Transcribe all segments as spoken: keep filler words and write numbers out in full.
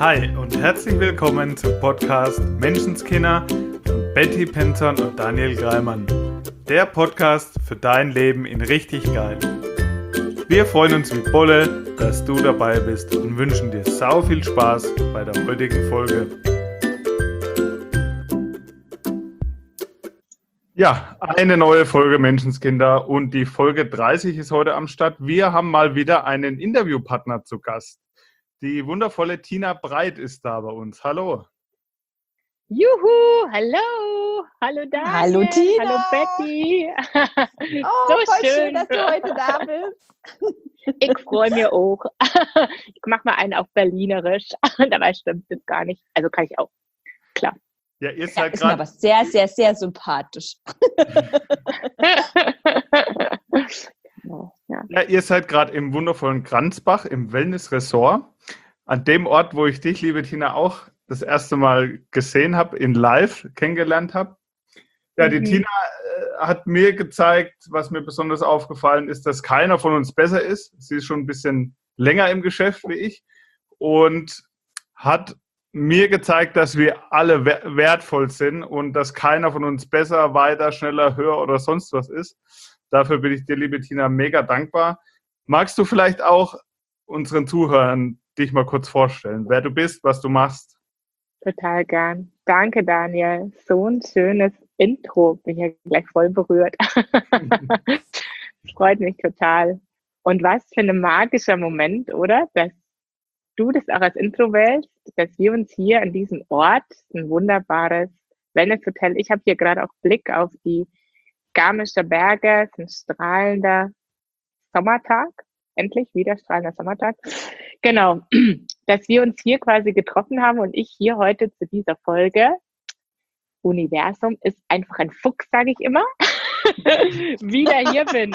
Hi und herzlich willkommen zum Podcast Menschenskinder von Betty Penton und Daniel Greimann. Der Podcast für dein Leben in richtig geil. Wir freuen uns wie Bolle, dass du dabei bist und wünschen dir sau viel Spaß bei der heutigen Folge. Ja, eine neue Folge Menschenskinder und die Folge dreißig ist heute am Start. Wir haben mal wieder einen Interviewpartner zu Gast. Die wundervolle Tina Breit ist da bei uns. Hallo. Juhu, hallo, hallo Daniel, hallo Tina, hallo Betty. Oh, so voll schön. schön, dass du heute da bist. Ich freue mich auch. Ich mache mal einen auf Berlinerisch, dabei stimmt es gar nicht. Also kann ich auch, klar. Ja, ihr Ja, seid ist mir aber sehr, sehr, sehr sympathisch. Ja. Ja, ihr seid gerade im wundervollen Kranzbach im Wellness-Ressort. An dem Ort, wo ich dich, liebe Tina, auch das erste Mal gesehen habe, in live kennengelernt habe. Ja, die Mhm. Tina äh, hat mir gezeigt, was mir besonders aufgefallen ist, dass keiner von uns besser ist. Sie ist schon ein bisschen länger im Geschäft wie ich und hat mir gezeigt, dass wir alle wer- wertvoll sind und dass keiner von uns besser, weiter, schneller, höher oder sonst was ist. Dafür bin ich dir, liebe Tina, mega dankbar. Magst du vielleicht auch unseren Zuhörern dich mal kurz vorstellen, wer du bist, was du machst? Total gern. Danke Daniel, so ein schönes Intro. Bin ja gleich voll berührt. Freut mich total. Und was für ein magischer Moment, oder? Dass du das auch als Intro wählst, dass wir uns hier an diesem Ort, ein wunderbares Wellness-Hotel, ich habe hier gerade auch Blick auf die Garmischer Berge, es ist ein strahlender Sommertag, endlich wieder strahlender Sommertag. Genau, dass wir uns hier quasi getroffen haben und ich hier heute zu dieser Folge. Universum ist einfach ein Fuchs, sage ich immer, wieder hier bin.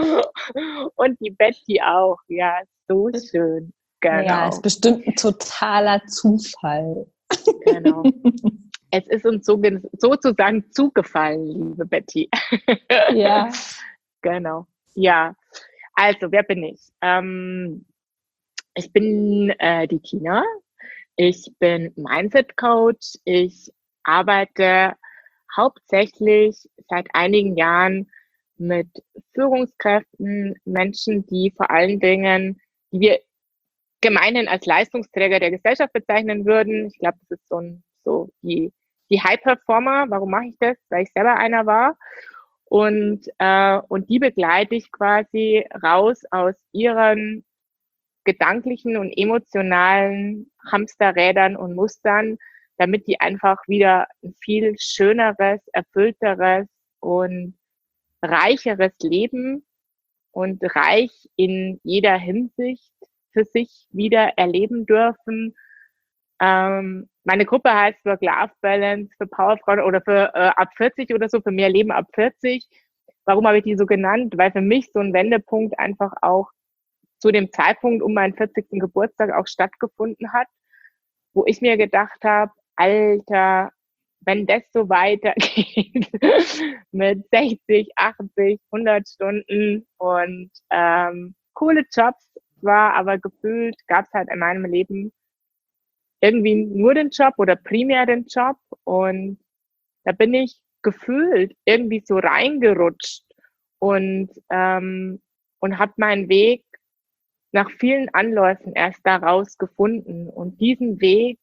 Und die Betty auch, ja, so schön. Genau. Ja, ist bestimmt ein totaler Zufall. Genau. Es ist uns so, sozusagen zugefallen, liebe Betty. Ja. Genau. Ja, also, wer bin ich? Ähm, ich bin äh, die Tina. Ich bin Mindset-Coach. Ich arbeite hauptsächlich seit einigen Jahren mit Führungskräften, Menschen, die vor allen Dingen, die wir gemeinhin als Leistungsträger der Gesellschaft bezeichnen würden. Ich glaube, das ist so, ein, so die, die High-Performer. Warum mache ich das? Weil ich selber einer war. Und, äh, und die begleite ich quasi raus aus ihren gedanklichen und emotionalen Hamsterrädern und Mustern, damit die einfach wieder ein viel schöneres, erfüllteres und reicheres Leben und reich in jeder Hinsicht für sich wieder erleben dürfen. Ähm, meine Gruppe heißt Work-Life-Balance für Powerfrauen oder für äh, ab vierzig oder so, für mehr Leben ab vierzig. Warum habe ich die so genannt? Weil für mich so ein Wendepunkt einfach auch zu dem Zeitpunkt um meinen vierzigsten Geburtstag auch stattgefunden hat, wo ich mir gedacht habe, Alter, wenn das so weitergeht mit sechzig, achtzig, hundert Stunden und ähm, coole Jobs war, aber gefühlt gab es halt in meinem Leben irgendwie nur den Job oder primär den Job und da bin ich gefühlt irgendwie so reingerutscht und ähm, und habe meinen Weg nach vielen Anläufen erst daraus gefunden. Und diesen Weg,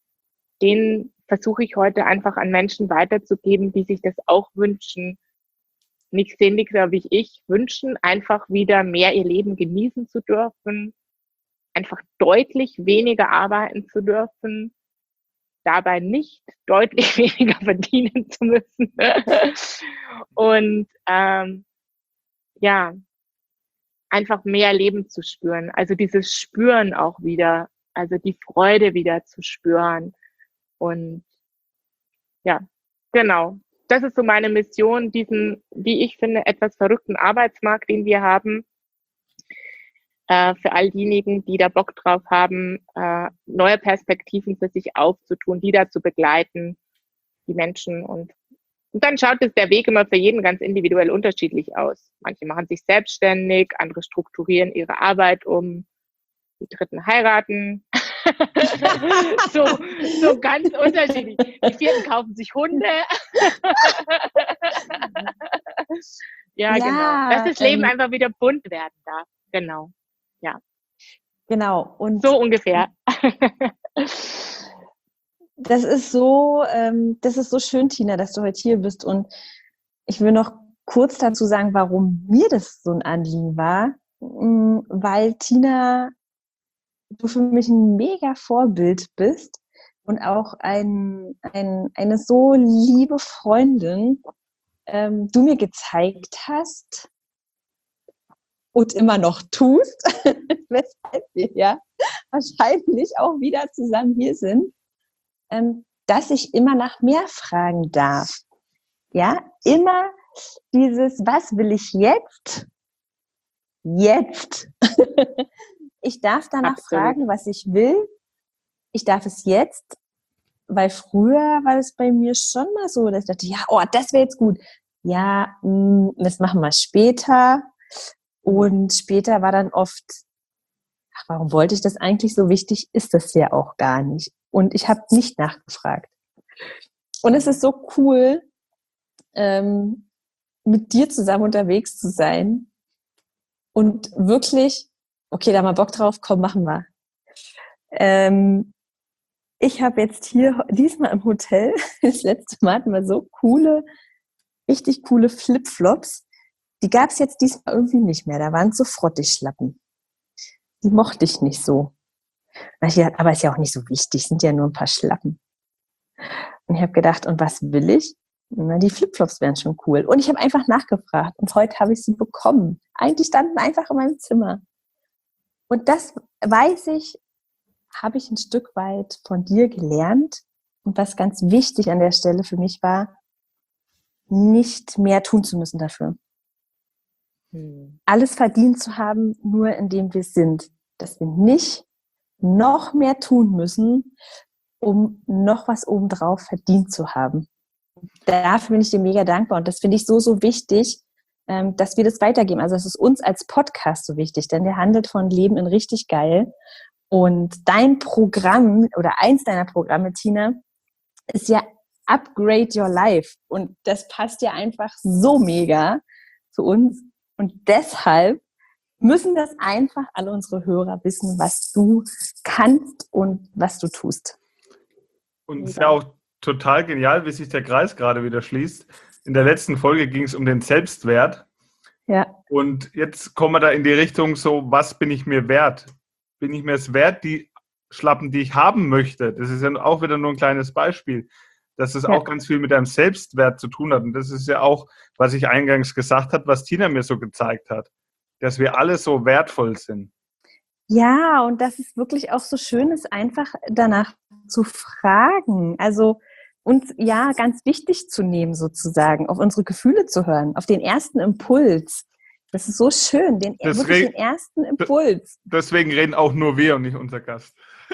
den versuche ich heute einfach an Menschen weiterzugeben, die sich das auch wünschen, nicht sehnlicher wie ich wünschen, einfach wieder mehr ihr Leben genießen zu dürfen, einfach deutlich weniger arbeiten zu dürfen, dabei nicht deutlich weniger verdienen zu müssen. Und ähm, ja, einfach mehr Leben zu spüren. Also dieses Spüren auch wieder, also die Freude wieder zu spüren. Und ja, genau. Das ist so meine Mission, diesen, wie ich finde, etwas verrückten Arbeitsmarkt, den wir haben, äh, für all diejenigen, die da Bock drauf haben, äh, neue Perspektiven für sich aufzutun, die da zu begleiten, die Menschen. Und, und dann schaut es der Weg immer für jeden ganz individuell unterschiedlich aus. Manche machen sich selbstständig, andere strukturieren ihre Arbeit um, die Dritten heiraten. so, so ganz unterschiedlich. Die vierten kaufen sich Hunde. ja, Ja, genau. Dass das Leben ähm, einfach wieder bunt werden darf. Genau. Ja. Genau. Und So ungefähr. das ist so, ähm, das ist so schön, Tina, dass du heute hier bist. Und ich will noch kurz dazu sagen, warum mir das so ein Anliegen war. Mm, Weil Tina, du für mich ein mega Vorbild bist und auch ein, ein, eine so liebe Freundin, ähm, du mir gezeigt hast und immer noch tust, weshalb wir ja wahrscheinlich auch wieder zusammen hier sind, ähm, dass ich immer nach mehr fragen darf. Ja, immer dieses, was will ich jetzt? Jetzt. Ich darf danach Absolut. fragen, was ich will. Ich darf es jetzt, weil früher war es bei mir schon mal so, dass ich dachte, ja, oh, das wäre jetzt gut. Ja, mh, das machen wir später. Und später war dann oft, ach, warum wollte ich das eigentlich? So wichtig ist das ja auch gar nicht. Und ich habe nicht nachgefragt. Und es ist so cool, ähm, mit dir zusammen unterwegs zu sein und wirklich, okay, da haben wir Bock drauf, komm, machen wir. Ähm, ich habe jetzt hier diesmal im Hotel, das letzte Mal hatten wir so coole, richtig coole Flipflops. Die gab es jetzt diesmal irgendwie nicht mehr. Da waren so Frottigschlappen. Die mochte ich nicht so. Da hab ich gedacht, aber ist ja auch nicht so wichtig, sind ja nur ein paar Schlappen. Und ich habe gedacht, und was will ich? Na, die Flipflops wären schon cool. Und ich habe einfach nachgefragt und heute habe ich sie bekommen. Eigentlich standen einfach in meinem Zimmer. Und das weiß ich, habe ich ein Stück weit von dir gelernt. Und was ganz wichtig an der Stelle für mich war, nicht mehr tun zu müssen dafür. Hm. Alles verdient zu haben, nur indem wir sind. Dass wir nicht noch mehr tun müssen, um noch was obendrauf verdient zu haben. Dafür bin ich dir mega dankbar. Und das finde ich so, so wichtig, dass wir das weitergeben. Also es ist uns als Podcast so wichtig, denn der handelt von Leben in richtig geil. Und dein Programm oder eins deiner Programme, Tina, ist ja Upgrade Your Life. Und das passt ja einfach so mega zu uns. Und deshalb müssen das einfach alle unsere Hörer wissen, was du kannst und was du tust. Und es ist ja auch total genial, wie sich der Kreis gerade wieder schließt. In der letzten Folge ging es um den Selbstwert. Ja. Und jetzt kommen wir da in die Richtung so, was bin ich mir wert? Bin ich mir es wert, die Schlappen, die ich haben möchte? Das ist ja auch wieder nur ein kleines Beispiel, dass es Ja. auch ganz viel mit deinem Selbstwert zu tun hat. Und das ist ja auch, was ich eingangs gesagt habe, was Tina mir so gezeigt hat, dass wir alle so wertvoll sind. Ja, und dass es wirklich auch so schön ist, einfach danach zu fragen. Also uns ja ganz wichtig zu nehmen sozusagen, auf unsere Gefühle zu hören, auf den ersten Impuls. Das ist so schön, den, Das wirklich re- den ersten Impuls. Deswegen reden auch nur wir und nicht unser Gast.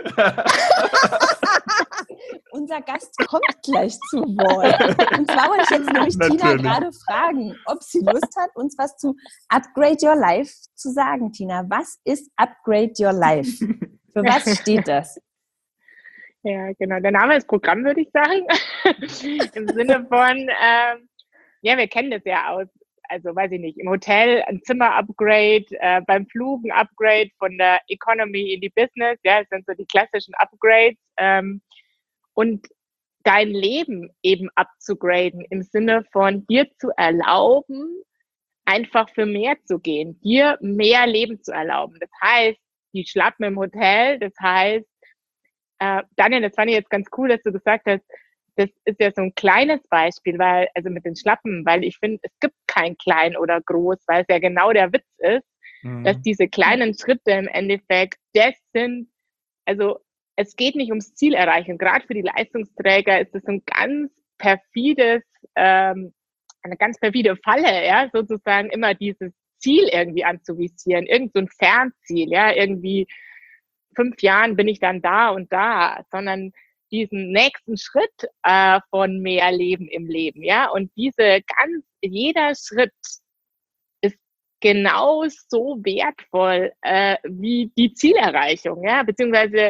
Unser Gast kommt gleich zu Wort. Und zwar wollte ich jetzt nämlich Tina Natürlich. gerade fragen, ob sie Lust hat, uns was zu Upgrade Your Life zu sagen. Tina, was ist Upgrade Your Life? Für was steht das? Ja, genau. Der Name ist Programm, würde ich sagen. Im Sinne von, ähm, ja, wir kennen das ja aus, also weiß ich nicht, im Hotel ein Zimmer-Upgrade, äh, beim Flug ein Upgrade von der Economy in die Business, ja, das sind so die klassischen Upgrades. Ähm, und dein Leben eben abzugraden, im Sinne von dir zu erlauben, einfach für mehr zu gehen, dir mehr Leben zu erlauben. Das heißt, die Schlappen im Hotel, das heißt, äh, Daniel, das fand ich jetzt ganz cool, dass du gesagt hast, das ist ja so ein kleines Beispiel, weil, also mit den Schlappen, weil ich finde, es gibt kein klein oder groß, weil es ja genau der Witz ist, Mhm. dass diese kleinen Schritte im Endeffekt das sind, also es geht nicht ums Ziel erreichen. Gerade für die Leistungsträger ist das ein ganz perfides, ähm, eine ganz perfide Falle, ja, sozusagen immer dieses Ziel irgendwie anzuvisieren, irgend so ein Fernziel, ja, irgendwie fünf Jahren bin ich dann da und da, sondern diesen nächsten Schritt äh, von mehr Leben im Leben, ja, und diese ganz, jeder Schritt ist genauso wertvoll äh, wie die Zielerreichung, ja, beziehungsweise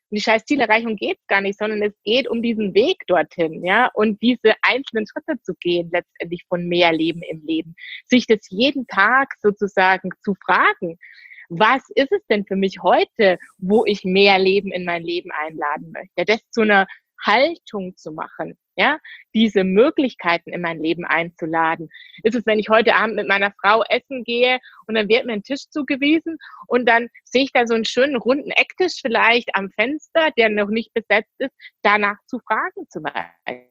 die scheiß Zielerreichung geht es gar nicht, sondern es geht um diesen Weg dorthin, ja, und diese einzelnen Schritte zu gehen, letztendlich von mehr Leben im Leben. Sich das jeden Tag sozusagen zu fragen, was ist es denn für mich heute, wo ich mehr Leben in mein Leben einladen möchte? Das zu einer Haltung zu machen, ja, diese Möglichkeiten in mein Leben einzuladen. Ist es, wenn ich heute Abend mit meiner Frau essen gehe und dann wird mir ein Tisch zugewiesen und dann sehe ich da so einen schönen runden Ecktisch vielleicht am Fenster, der noch nicht besetzt ist, danach zu fragen zum Beispiel,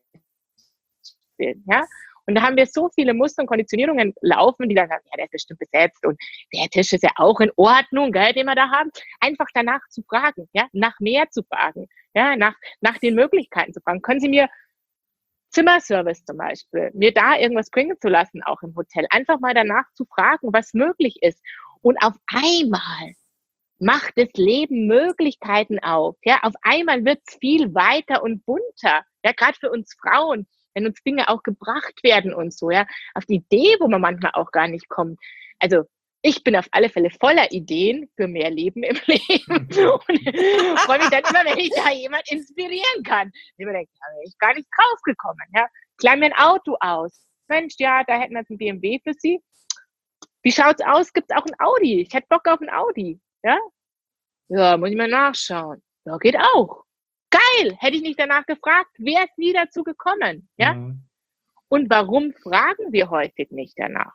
ja. Und da haben wir so viele Muster und Konditionierungen laufen, die dann sagen, ja, der ist bestimmt besetzt und der Tisch ist ja auch in Ordnung, gell, den wir da haben. Einfach danach zu fragen, ja, nach mehr zu fragen, ja, nach, nach den Möglichkeiten zu fragen. Können Sie mir Zimmerservice zum Beispiel, mir da irgendwas bringen zu lassen, auch im Hotel? Einfach mal danach zu fragen, was möglich ist. Und auf einmal macht das Leben Möglichkeiten auf, ja. Auf einmal wird es viel weiter und bunter, ja, gerade für uns Frauen, wenn uns Dinge auch gebracht werden und so, ja, auf die Idee, wo man manchmal auch gar nicht kommt. Also ich bin auf alle Fälle voller Ideen für mehr Leben im Leben und freue mich dann immer, wenn ich da jemand inspirieren kann. Ich mir denke, da wäre ich gar nicht drauf gekommen, ja. Klein mir ein Auto aus. Mensch, ja, da hätten wir jetzt einen B M W für Sie. Wie schaut's aus? Gibt's auch ein Audi? Ich hätte Bock auf ein Audi, ja. Ja, muss ich mal nachschauen. Ja, geht auch. Geil, hätte ich nicht danach gefragt, wäre es nie dazu gekommen, ja? Mhm. Und warum fragen wir häufig nicht danach?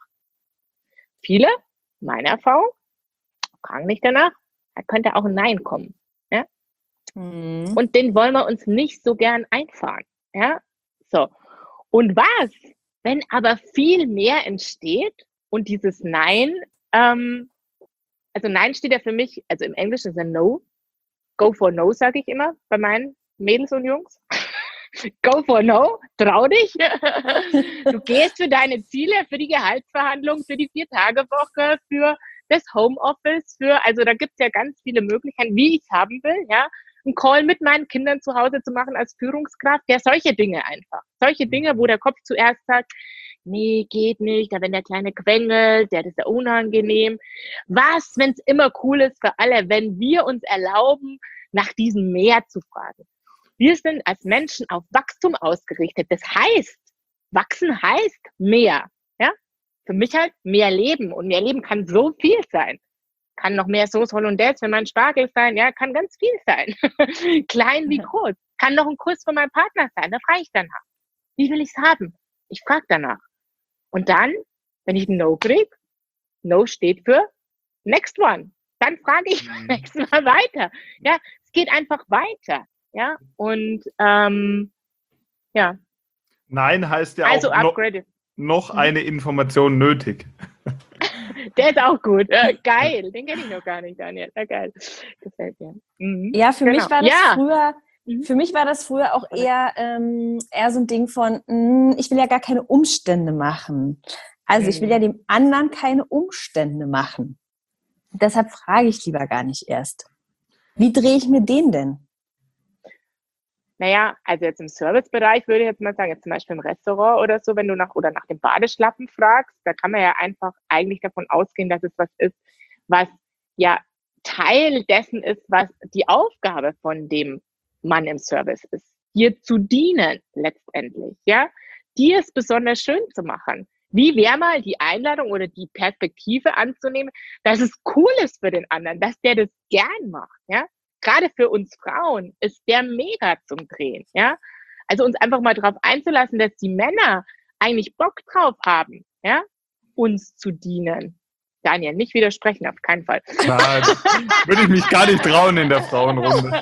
Viele, meine Erfahrung, fragen nicht danach, da könnte auch ein Nein kommen, ja? Mhm. Und den wollen wir uns nicht so gern einfahren, ja? So. Und was, wenn aber viel mehr entsteht und dieses Nein, ähm, also Nein steht ja für mich, also im Englischen ist ein No, Go for no, sage ich immer bei meinen Mädels und Jungs. Go for no, trau dich. Du gehst für deine Ziele, für die Gehaltsverhandlung, für die Vier-Tage-Woche, für das Homeoffice, für, also da gibt es ja ganz viele Möglichkeiten, wie ich es haben will, ja. Einen Call mit meinen Kindern zu Hause zu machen als Führungskraft, ja, solche Dinge einfach. Solche Dinge, wo der Kopf zuerst sagt, nee, geht nicht, da wenn der Kleine quengelt, der ist ja unangenehm. Was, wenn es immer cool ist für alle, wenn wir uns erlauben, nach diesem Mehr zu fragen. Wir sind als Menschen auf Wachstum ausgerichtet. Das heißt, wachsen heißt mehr. Ja? Für mich halt mehr Leben. Und mehr Leben kann so viel sein. Kann noch mehr Sauce Hollandaise für meinen Spargel sein. Ja, kann ganz viel sein. Klein wie groß. Kann noch ein Kuss von meinem Partner sein. Da frage ich danach. Wie will ich es haben? Ich frage danach. Und dann, wenn ich ein No kriege, No steht für Next One. Dann frage ich beim nächsten Mal weiter. Ja, es geht einfach weiter. Ja, und ähm, ja. Nein heißt ja also auch no, noch eine Information nötig. Der ist auch gut. Äh, geil, den kenne ich noch gar nicht, Daniel. Ja, geil. Gefällt mir. Mhm. Ja, für genau. mich war das ja. früher... Für mich war das früher auch eher, ähm, eher so ein Ding von, mh, ich will ja gar keine Umstände machen. Also ich will ja dem anderen keine Umstände machen. Deshalb frage ich lieber gar nicht erst. Wie drehe ich mir den denn? Naja, also jetzt im Servicebereich würde ich jetzt mal sagen, jetzt zum Beispiel im Restaurant oder so, wenn du nach oder nach dem Badeschlappen fragst, da kann man ja einfach eigentlich davon ausgehen, dass es was ist, was ja Teil dessen ist, was die Aufgabe von dem Mann im Service ist, dir zu dienen letztendlich, ja, dir es besonders schön zu machen. Wie wäre mal die Einladung oder die Perspektive anzunehmen, dass es cool ist für den anderen, dass der das gern macht, ja. Gerade für uns Frauen ist der mega zum Drehen, ja. Also uns einfach mal darauf einzulassen, dass die Männer eigentlich Bock drauf haben, ja, uns zu dienen. Daniel, nicht widersprechen, auf keinen Fall. Nein, würde ich mich gar nicht trauen in der Frauenrunde.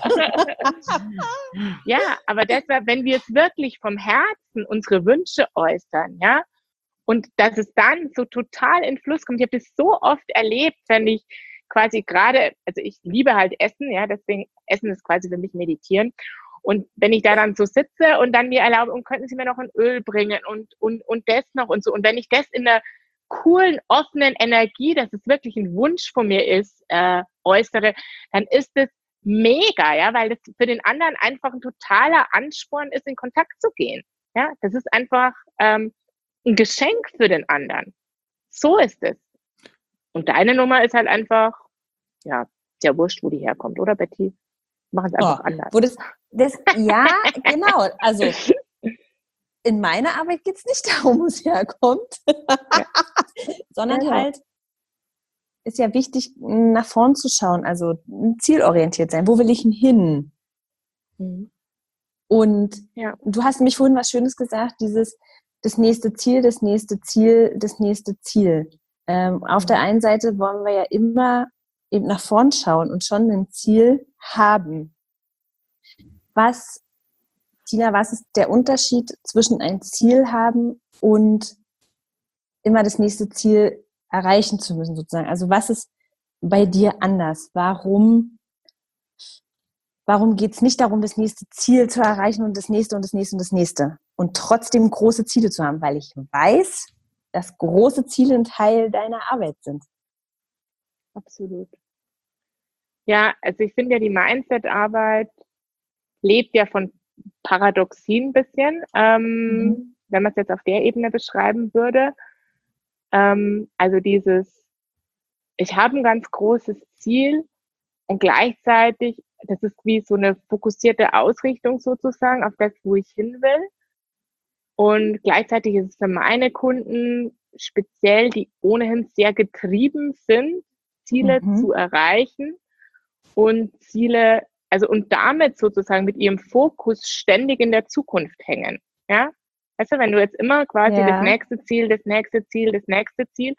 Ja, aber deshalb, wenn wir es wirklich vom Herzen unsere Wünsche äußern, ja, und dass es dann so total in Fluss kommt. Ich habe das so oft erlebt, wenn ich quasi gerade, also ich liebe halt Essen, ja, deswegen Essen ist quasi für mich Meditieren. Und wenn ich da dann so sitze und dann mir erlaube, und könnten Sie mir noch ein Öl bringen und, und, und das noch und so. Und wenn ich das in der coolen, offenen Energie, dass es wirklich ein Wunsch von mir ist, äh, äußere, dann ist es mega, ja, weil das für den anderen einfach ein totaler Ansporn ist, in Kontakt zu gehen. Ja, das ist einfach ähm, ein Geschenk für den anderen. So ist es. Und deine Nummer ist halt einfach, ja, sehr wurscht, wo die herkommt, oder Betty? Machen es Oh, einfach anders. wo das, das, ja, genau. Also in meiner Arbeit geht es nicht darum, wo es herkommt, Ja. sondern Genau. halt ist ja wichtig, nach vorn zu schauen, also zielorientiert sein. Wo will ich denn hin? Mhm. Und Ja. du hast mich vorhin was Schönes gesagt, dieses das nächste Ziel, das nächste Ziel, das nächste Ziel. Ähm, auf der einen Seite wollen wir ja immer eben nach vorn schauen und schon ein Ziel haben. Was, Tina, was ist der Unterschied zwischen ein Ziel haben und immer das nächste Ziel erreichen zu müssen, sozusagen? Also was ist bei dir anders? Warum, warum geht es nicht darum, das nächste Ziel zu erreichen und das nächste und das nächste und das nächste und trotzdem große Ziele zu haben? Weil ich weiß, dass große Ziele ein Teil deiner Arbeit sind. Absolut. Ja, also ich finde ja, die Mindset-Arbeit lebt ja von Paradoxien ein bisschen, ähm, Mhm. wenn man es jetzt auf der Ebene beschreiben würde. Ähm, also dieses, ich habe ein ganz großes Ziel und gleichzeitig, das ist wie so eine fokussierte Ausrichtung sozusagen auf das, wo ich hin will. Und gleichzeitig ist es für meine Kunden speziell, die ohnehin sehr getrieben sind, Ziele Mhm. zu erreichen und Ziele, also und damit sozusagen mit ihrem Fokus ständig in der Zukunft hängen. Ja? Weißt du, wenn du jetzt immer quasi das Ja. nächste Ziel, das nächste Ziel, das nächste Ziel.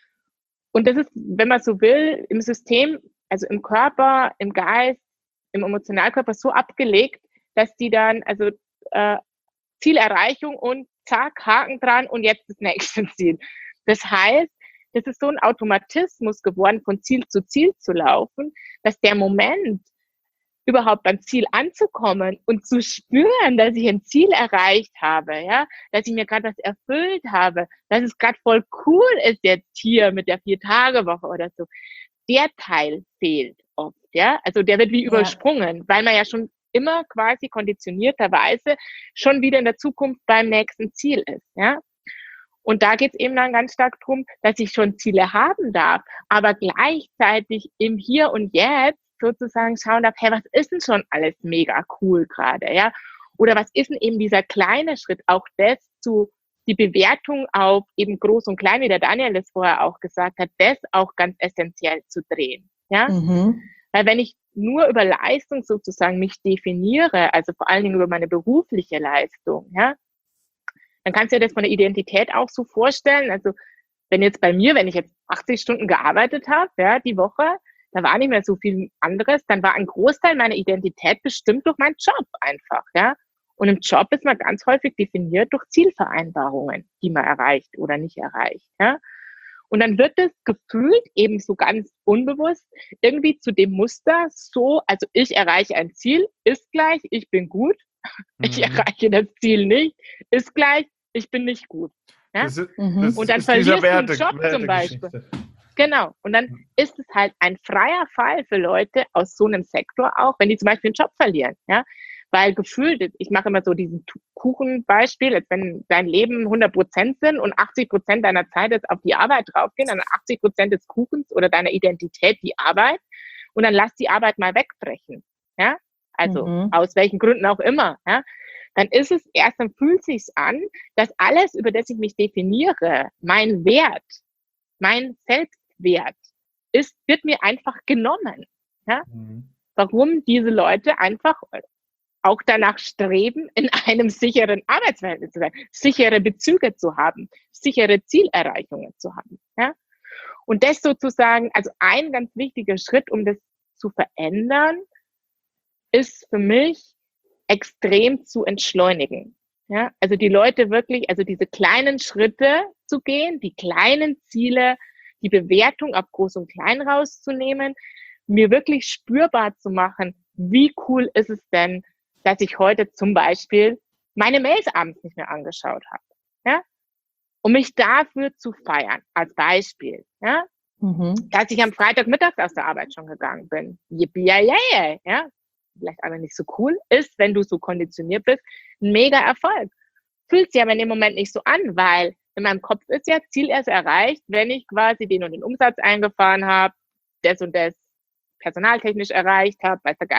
Und das ist, wenn man so will, im System, also im Körper, im Geist, im Emotionalkörper so abgelegt, dass die dann, also äh, Zielerreichung und zack, Haken dran und jetzt das nächste Ziel. Das heißt, das ist so ein Automatismus geworden, von Ziel zu Ziel zu laufen, dass der Moment, überhaupt beim Ziel anzukommen und zu spüren, dass ich ein Ziel erreicht habe, ja, dass ich mir gerade was erfüllt habe, dass es gerade voll cool ist jetzt hier mit der Vier-Tage-Woche oder so, der Teil fehlt oft, ja, also der wird wie Ja. übersprungen, weil man ja schon immer quasi konditionierterweise schon wieder in der Zukunft beim nächsten Ziel ist, ja. Und da geht es eben dann ganz stark drum, dass ich schon Ziele haben darf, aber gleichzeitig im Hier und Jetzt sozusagen schauen darf, hey, was ist denn schon alles mega cool gerade, ja? Oder was ist denn eben dieser kleine Schritt, auch das zu, die Bewertung auf eben groß und klein, wie der Daniel das vorher auch gesagt hat, das auch ganz essentiell zu drehen, ja? Mhm. Weil wenn ich nur über Leistung sozusagen mich definiere, also vor allen Dingen über meine berufliche Leistung, ja, dann kannst du dir das von der Identität auch so vorstellen. Also wenn jetzt bei mir, wenn ich jetzt achtzig Stunden gearbeitet habe, ja, die Woche, da war nicht mehr so viel anderes, dann war ein Großteil meiner Identität bestimmt durch meinen Job einfach, ja. Und im Job ist man ganz häufig definiert durch Zielvereinbarungen, die man erreicht oder nicht erreicht, ja. Und dann wird es gefühlt eben so ganz unbewusst irgendwie zu dem Muster so, also ich erreiche ein Ziel, ist gleich, ich bin gut. Ich Mhm. erreiche das Ziel nicht, ist gleich, ich bin nicht gut. Ja? Das ist, Mhm. das Und dann ist dieser verlierst du einen Werte, Job zum Beispiel. Wertegeschichte. Genau. Und dann ist es halt ein freier Fall für Leute aus so einem Sektor auch, wenn die zum Beispiel einen Job verlieren. Ja? Weil gefühlt, ich mache immer so diesen Kuchenbeispiel, als wenn dein Leben hundert Prozent sind und achtzig Prozent deiner Zeit jetzt auf die Arbeit draufgehen, dann achtzig Prozent des Kuchens oder deiner Identität die Arbeit. Und dann lass die Arbeit mal wegbrechen. Ja? Also Mhm. aus welchen Gründen auch immer. Ja? Dann ist es erst, dann fühlt es sich an, dass alles, über das ich mich definiere, mein Wert, mein Selbstwert, ist, wird mir einfach genommen. Ja? Mhm. Warum diese Leute einfach auch danach streben, in einem sicheren Arbeitsverhältnis zu sein, sichere Bezüge zu haben, sichere Zielerreichungen zu haben. Ja? Und das sozusagen, also ein ganz wichtiger Schritt, um das zu verändern, ist für mich, extrem zu entschleunigen. Ja, also die Leute wirklich, also diese kleinen Schritte zu gehen, die kleinen Ziele, die Bewertung ab Groß und Klein rauszunehmen, mir wirklich spürbar zu machen, wie cool ist es denn, dass ich heute zum Beispiel meine Mails abends nicht mehr angeschaut habe. Ja, um mich dafür zu feiern, als Beispiel. Ja, Mhm. dass ich am Freitagmittags aus der Arbeit schon gegangen bin. Yippie, ja, ja, ja. Vielleicht aber nicht so cool ist, wenn du so konditioniert bist, ein mega Erfolg. Fühlt sich aber in dem Moment nicht so an, weil in meinem Kopf ist ja Ziel erst erreicht, wenn ich quasi den und den Umsatz eingefahren habe, das und das personaltechnisch erreicht habe, weiß der Geier was.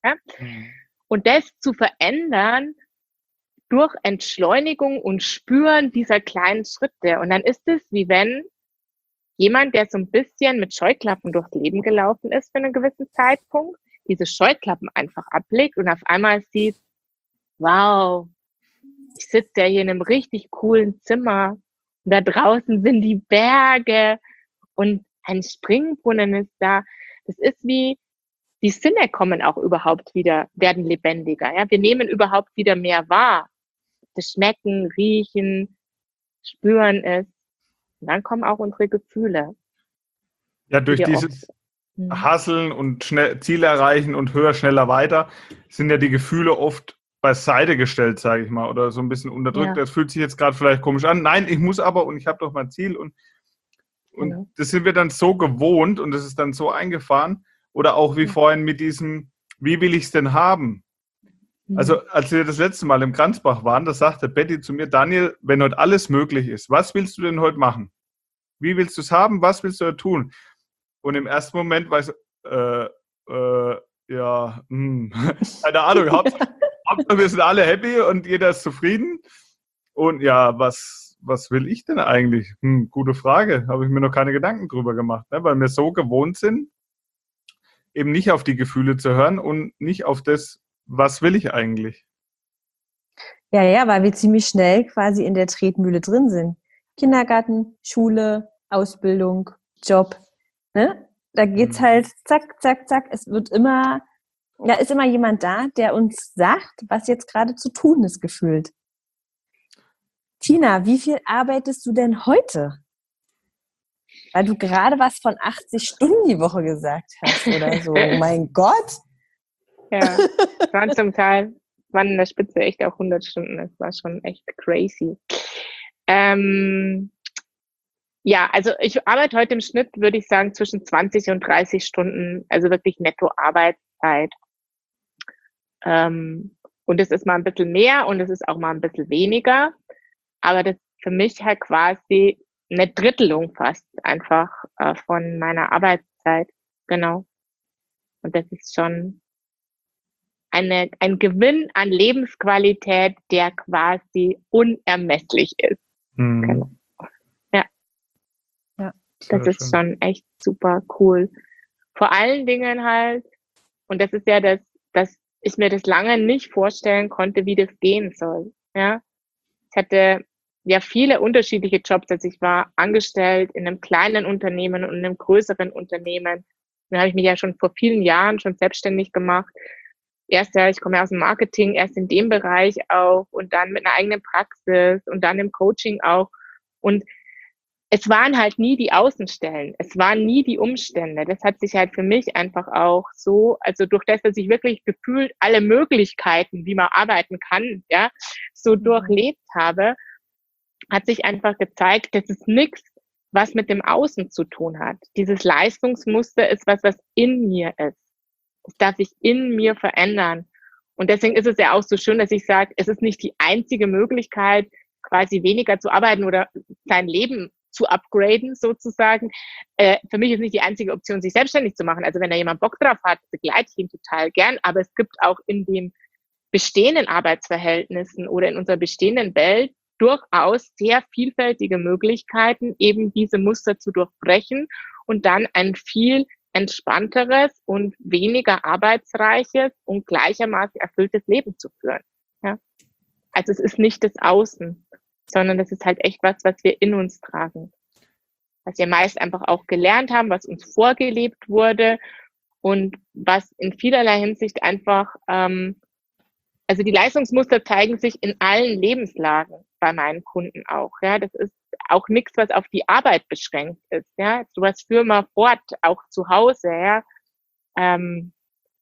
Ja? Mhm. Und das zu verändern durch Entschleunigung und Spüren dieser kleinen Schritte. Und dann ist es, wie wenn jemand, der so ein bisschen mit Scheuklappen durchs Leben gelaufen ist für einen gewissen Zeitpunkt, diese Scheuklappen einfach ablegt und auf einmal sieht, wow, ich sitze ja hier in einem richtig coolen Zimmer und da draußen sind die Berge und ein Springbrunnen ist da. Das ist wie, die Sinne kommen auch überhaupt wieder, werden lebendiger. Ja? Wir nehmen überhaupt wieder mehr wahr. Das Schmecken, Riechen, Spüren es. Und dann kommen auch unsere Gefühle. Ja, durch die wir dieses oft- Hm. Hasseln und schnell Ziele erreichen und höher, schneller, weiter, sind ja die Gefühle oft beiseite gestellt, sage ich mal, oder so ein bisschen unterdrückt. Ja. Das fühlt sich jetzt gerade vielleicht komisch an. Nein, ich muss aber und ich habe doch mein Ziel und, und Genau. das sind wir dann so gewohnt und das ist dann so eingefahren. Oder auch wie Ja. vorhin mit diesem, wie will ich es denn haben? Hm. Also als wir das letzte Mal im Kranzbach waren, da sagte Betty zu mir, Daniel, wenn heute alles möglich ist, was willst du denn heute machen? Wie willst du es haben? Was willst du heute tun? Und im ersten Moment war ich so, äh, äh, ja, hm, keine Ahnung, Hauptsache, Hauptsache wir sind alle happy und jeder ist zufrieden. Und ja, was, was will ich denn eigentlich? Hm, gute Frage, habe ich mir noch keine Gedanken drüber gemacht, ne? Weil wir so gewohnt sind, eben nicht auf die Gefühle zu hören und nicht auf das, was will ich eigentlich? Ja, ja, weil wir ziemlich schnell quasi in der Tretmühle drin sind. Kindergarten, Schule, Ausbildung, Job. Ne? Da geht's Mhm. halt zack, zack, zack. Es wird immer, da ist immer jemand da, der uns sagt, was jetzt gerade zu tun ist, gefühlt. Tina, wie viel arbeitest du denn heute? Weil du gerade was von achtzig Stunden die Woche gesagt hast oder so. Oh mein Gott. Ja, es waren zum Teil, waren in der Spitze echt auch hundert Stunden. Das war schon echt crazy. Ähm, ja, also ich arbeite heute im Schnitt, würde ich sagen, zwischen zwanzig und dreißig Stunden, also wirklich netto Arbeitszeit. Ähm, und es ist mal ein bisschen mehr und es ist auch mal ein bisschen weniger. Aber das ist für mich halt quasi eine Drittelung fast einfach äh, von meiner Arbeitszeit. Genau. Und das ist schon eine, ein Gewinn an Lebensqualität, der quasi unermesslich ist. Mhm. Genau. Ja. Ja. Das Sehr ist schön. schon echt super cool. Vor allen Dingen halt, und das ist ja das, dass ich mir das lange nicht vorstellen konnte, wie das gehen soll. Ja. Ich hatte ja viele unterschiedliche Jobs. Also ich war angestellt in einem kleinen Unternehmen und in einem größeren Unternehmen. Dann habe ich mich ja schon vor vielen Jahren schon selbstständig gemacht. Erst ja, ich komme ja aus dem Marketing, erst in dem Bereich auch und dann mit einer eigenen Praxis und dann im Coaching auch. Und es waren halt nie die Außenstellen, es waren nie die Umstände. Das hat sich halt für mich einfach auch so, also durch das, dass ich wirklich gefühlt alle Möglichkeiten, wie man arbeiten kann, ja, so durchlebt habe, hat sich einfach gezeigt, das ist nichts, was mit dem Außen zu tun hat. Dieses Leistungsmuster ist was, was in mir ist. Das darf sich in mir verändern. Und deswegen ist es ja auch so schön, dass ich sage, es ist nicht die einzige Möglichkeit, quasi weniger zu arbeiten oder sein Leben zu upgraden sozusagen. Äh, für mich ist nicht die einzige Option, sich selbstständig zu machen. Also wenn da jemand Bock drauf hat, begleite ich ihn total gern. Aber es gibt auch in den bestehenden Arbeitsverhältnissen oder in unserer bestehenden Welt durchaus sehr vielfältige Möglichkeiten, eben diese Muster zu durchbrechen und dann ein viel entspannteres und weniger arbeitsreiches und gleichermaßen erfülltes Leben zu führen. Ja? Also es ist nicht das Außen, sondern es ist halt echt was, was wir in uns tragen. Was wir meist einfach auch gelernt haben, was uns vorgelebt wurde und was in vielerlei Hinsicht einfach, ähm, also die Leistungsmuster zeigen sich in allen Lebenslagen bei meinen Kunden auch. Ja, das ist auch nichts, was auf die Arbeit beschränkt ist. Ja, sowas führen wir fort, auch zu Hause. Ja, ähm,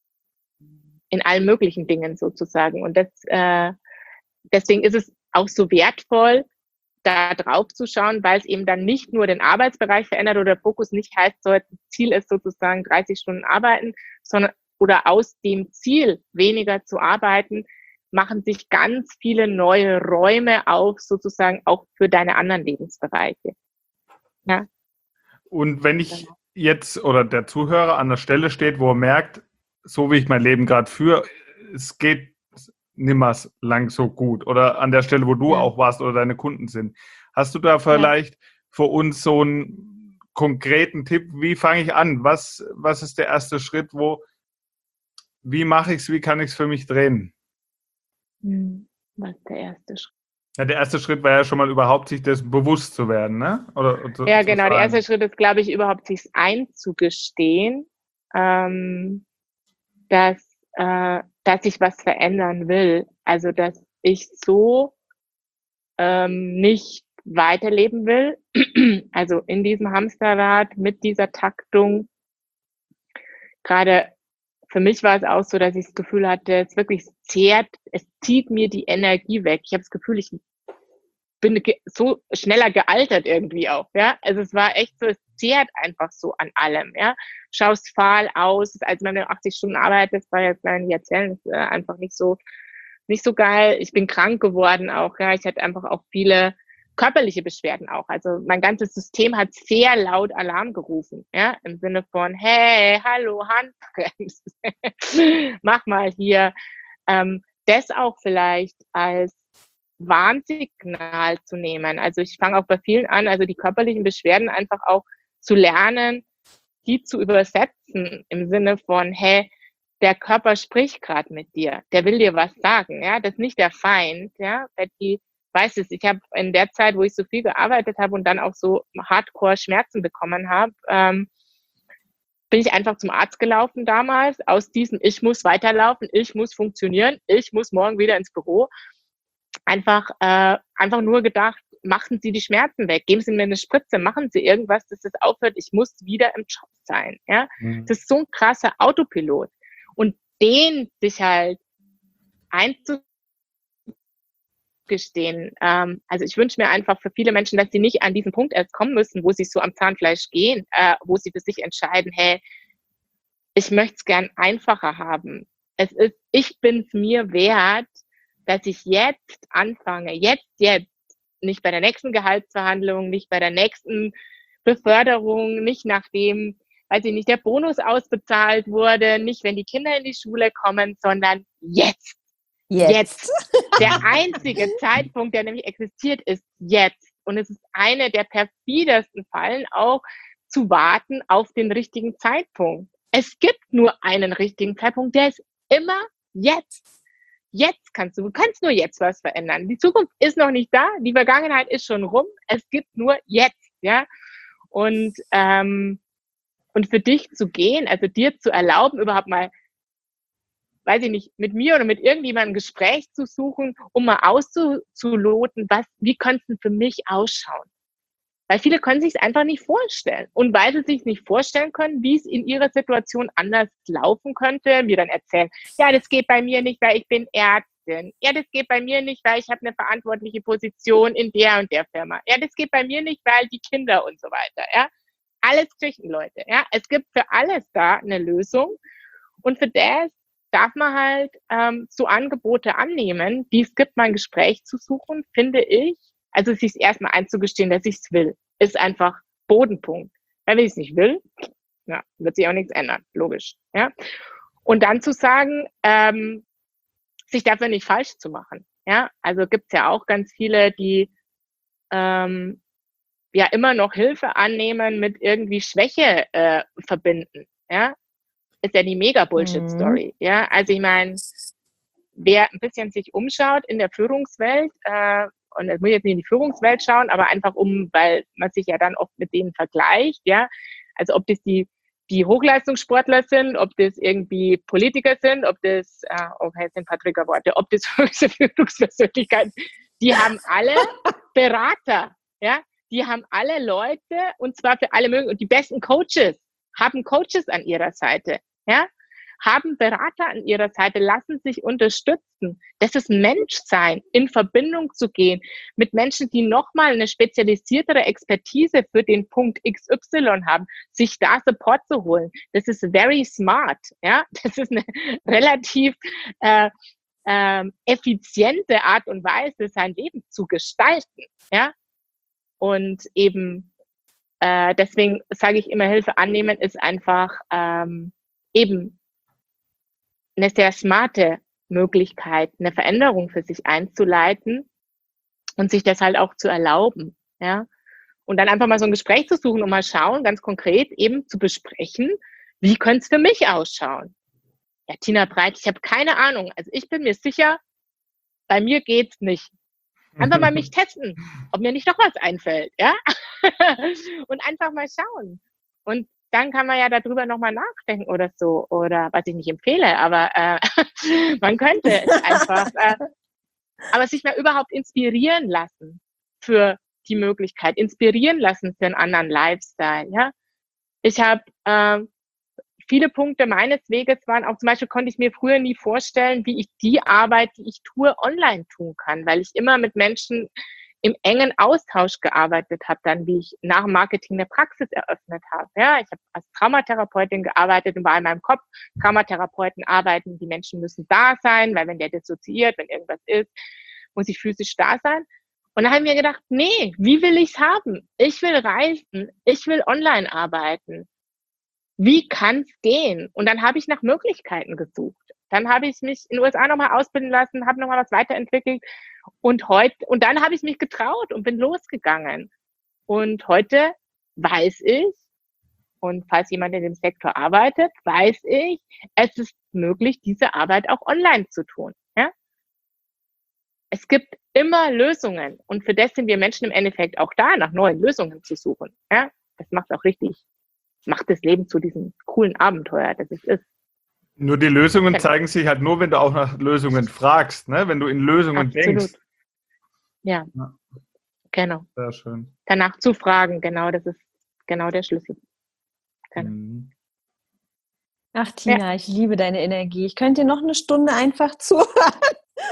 in allen möglichen Dingen sozusagen. Und das, äh, deswegen ist es auch so wertvoll, da drauf zu schauen, weil es eben dann nicht nur den Arbeitsbereich verändert oder der Fokus nicht heißt, so jetzt Ziel ist sozusagen dreißig Stunden arbeiten, sondern oder aus dem Ziel weniger zu arbeiten, machen sich ganz viele neue Räume auf, sozusagen auch für deine anderen Lebensbereiche. Ja. Und wenn ich jetzt oder der Zuhörer an der Stelle steht, wo er merkt, so wie ich mein Leben gerade führe, es geht nimmer lang so gut oder an der Stelle, wo du Ja. auch warst oder deine Kunden sind. Hast du da vielleicht für uns so einen konkreten Tipp, wie fange ich an? Was, was ist der erste Schritt, wo, wie mache ich es, wie kann ich es für mich drehen? Hm, Was ist der erste Schritt? Ja, der erste Schritt war ja schon mal überhaupt, sich das bewusst zu werden, ne? Oder, oder Ja, zu genau. Der sagen. erste Schritt ist, glaube ich, überhaupt sich einzugestehen, ähm, dass, äh, dass ich was verändern will. Also, dass ich so ähm, nicht weiterleben will. Also in diesem Hamsterrad mit dieser Taktung. Gerade für mich war es auch so, dass ich das Gefühl hatte, es wirklich zehrt, es zieht mir die Energie weg. Ich habe das Gefühl, ich bin ge so schneller gealtert irgendwie auch, ja. Also es war echt so, es zehrt einfach so an allem, ja. Schaust fahl aus, als man achtzig Stunden arbeitet, das war jetzt gar nicht erzählen, das ist äh, einfach nicht so, nicht so geil. Ich bin krank geworden auch, ja. Ich hatte einfach auch viele körperliche Beschwerden auch. Also mein ganzes System hat sehr laut Alarm gerufen, ja, im Sinne von, hey, hallo, Handbremse, mach mal hier. Ähm, das auch vielleicht als Warnsignal zu nehmen. Also ich fange auch bei vielen an, also die körperlichen Beschwerden einfach auch zu lernen, die zu übersetzen im Sinne von, hey, der Körper spricht gerade mit dir, der will dir was sagen, ja, das ist nicht der Feind, ja, Betty weiß es. Ich habe in der Zeit, wo ich so viel gearbeitet habe und dann auch so Hardcore Schmerzen bekommen habe, ähm, bin ich einfach zum Arzt gelaufen damals, aus diesem ich muss weiterlaufen, ich muss funktionieren, ich muss morgen wieder ins Büro, einfach, äh, einfach nur gedacht, machen Sie die Schmerzen weg, geben Sie mir eine Spritze, machen Sie irgendwas, dass das aufhört, ich muss wieder im Job sein. Ja? Mhm. Das ist so ein krasser Autopilot. Und den sich halt einzugestehen, ähm, also ich wünsche mir einfach für viele Menschen, dass sie nicht an diesen Punkt erst kommen müssen, wo sie so am Zahnfleisch gehen, äh, wo sie für sich entscheiden, hey, ich möchte es gern einfacher haben. Es ist, ich bin es mir wert, dass ich jetzt anfange, jetzt, jetzt, nicht bei der nächsten Gehaltsverhandlung, nicht bei der nächsten Beförderung, nicht nachdem, weiß ich nicht, der Bonus ausbezahlt wurde, nicht wenn die Kinder in die Schule kommen, sondern jetzt. Jetzt. Jetzt. Der einzige Zeitpunkt, der nämlich existiert, ist jetzt. Und es ist eine der perfidesten Fallen auch, zu warten auf den richtigen Zeitpunkt. Es gibt nur einen richtigen Zeitpunkt, der ist immer jetzt. Jetzt kannst du, du kannst nur jetzt was verändern. Die Zukunft ist noch nicht da, die Vergangenheit ist schon rum. Es gibt nur jetzt, ja. Und ähm, und für dich zu gehen, also dir zu erlauben, überhaupt mal, weiß ich nicht, mit mir oder mit irgendjemandem ein Gespräch zu suchen, um mal auszuloten, was, wie könnte es für mich ausschauen? Weil viele können sich es einfach nicht vorstellen. Und weil sie sich nicht vorstellen können, wie es in ihrer Situation anders laufen könnte, mir dann erzählen, ja, das geht bei mir nicht, weil ich bin Ärztin. Ja, das geht bei mir nicht, weil ich habe eine verantwortliche Position in der und der Firma. Ja, das geht bei mir nicht, weil die Kinder und so weiter. Ja, alles Küchenleute. Ja, es gibt für alles da eine Lösung. Und für das darf man halt ähm, so Angebote annehmen, die es gibt, mal ein Gespräch zu suchen, finde ich. Also sich erstmal einzugestehen, dass ich es will, ist einfach Bodenpunkt. Wenn ich es nicht will, ja, wird sich auch nichts ändern, logisch. Ja? Und dann zu sagen, ähm, sich dafür nicht falsch zu machen. Ja? Also gibt es ja auch ganz viele, die ähm, ja immer noch Hilfe annehmen mit irgendwie Schwäche äh, verbinden. Ja? Ist ja die Mega-Bullshit-Story. Mhm. Ja? Also ich meine, wer ein bisschen sich umschaut in der Führungswelt, äh, und das muss ich jetzt nicht in die Führungswelt schauen, aber einfach um, weil man sich ja dann oft mit denen vergleicht, ja. Also ob das die, die Hochleistungssportler sind, ob das irgendwie Politiker sind, ob das, äh, okay, das sind ein paar Triggerworte, ob das höchste Führungspersönlichkeiten, die haben alle Berater, ja. Die haben alle Leute, und zwar für alle möglichen, und die besten Coaches haben Coaches an ihrer Seite, ja. Haben Berater an ihrer Seite, lassen sich unterstützen. Das ist Menschsein, in Verbindung zu gehen mit Menschen, die nochmal eine spezialisiertere Expertise für den Punkt X Y haben, sich da Support zu holen. Das ist very smart. Ja, das ist eine relativ äh, äh, effiziente Art und Weise, sein Leben zu gestalten. Ja, und eben äh, deswegen sage ich immer, Hilfe annehmen ist einfach ähm, eben eine sehr smarte Möglichkeit, eine Veränderung für sich einzuleiten und sich das halt auch zu erlauben, ja. Und dann einfach mal so ein Gespräch zu suchen und mal schauen, ganz konkret eben zu besprechen, wie könnte es für mich ausschauen? Ja, Tina Breit, ich habe keine Ahnung. Also ich bin mir sicher, bei mir geht's nicht. Einfach mal mich testen, ob mir nicht noch was einfällt, ja? Und einfach mal schauen. Und dann kann man ja darüber nochmal nachdenken oder so. Oder was ich nicht empfehle, aber äh, man könnte es einfach, äh, aber sich mal überhaupt inspirieren lassen für die Möglichkeit, inspirieren lassen für einen anderen Lifestyle, ja. Ich habe äh, viele Punkte meines Weges waren auch, zum Beispiel konnte ich mir früher nie vorstellen, wie ich die Arbeit, die ich tue, online tun kann, weil ich immer mit Menschen im engen Austausch gearbeitet habe, dann wie ich nach dem Marketing eine Praxis eröffnet habe. Ja, ich habe als Traumatherapeutin gearbeitet und war in meinem Kopf, Traumatherapeuten arbeiten, die Menschen müssen da sein, weil wenn der dissoziiert, wenn irgendwas ist, muss ich physisch da sein. Und dann habe ich mir gedacht, nee, wie will ich's haben? Ich will reisen, ich will online arbeiten. Wie kann's gehen? Und dann habe ich nach Möglichkeiten gesucht. Dann habe ich mich in den U S A nochmal ausbilden lassen, habe nochmal was weiterentwickelt und heute, und dann habe ich mich getraut und bin losgegangen. Und heute weiß ich, und falls jemand in dem Sektor arbeitet, weiß ich, es ist möglich, diese Arbeit auch online zu tun. Ja? Es gibt immer Lösungen und für das sind wir Menschen im Endeffekt auch da, nach neuen Lösungen zu suchen. Ja? Das macht auch richtig, macht das Leben zu diesem coolen Abenteuer, das es ist. Nur die Lösungen zeigen sich halt nur, wenn du auch nach Lösungen fragst, ne? Wenn du in Lösungen Absolut. denkst. Ja. ja, genau. Sehr schön. Danach zu fragen, genau, das ist genau der Schlüssel. Genau. Mhm. Ach Tina, ja. Ich liebe deine Energie. Ich könnte dir noch eine Stunde einfach zuhören.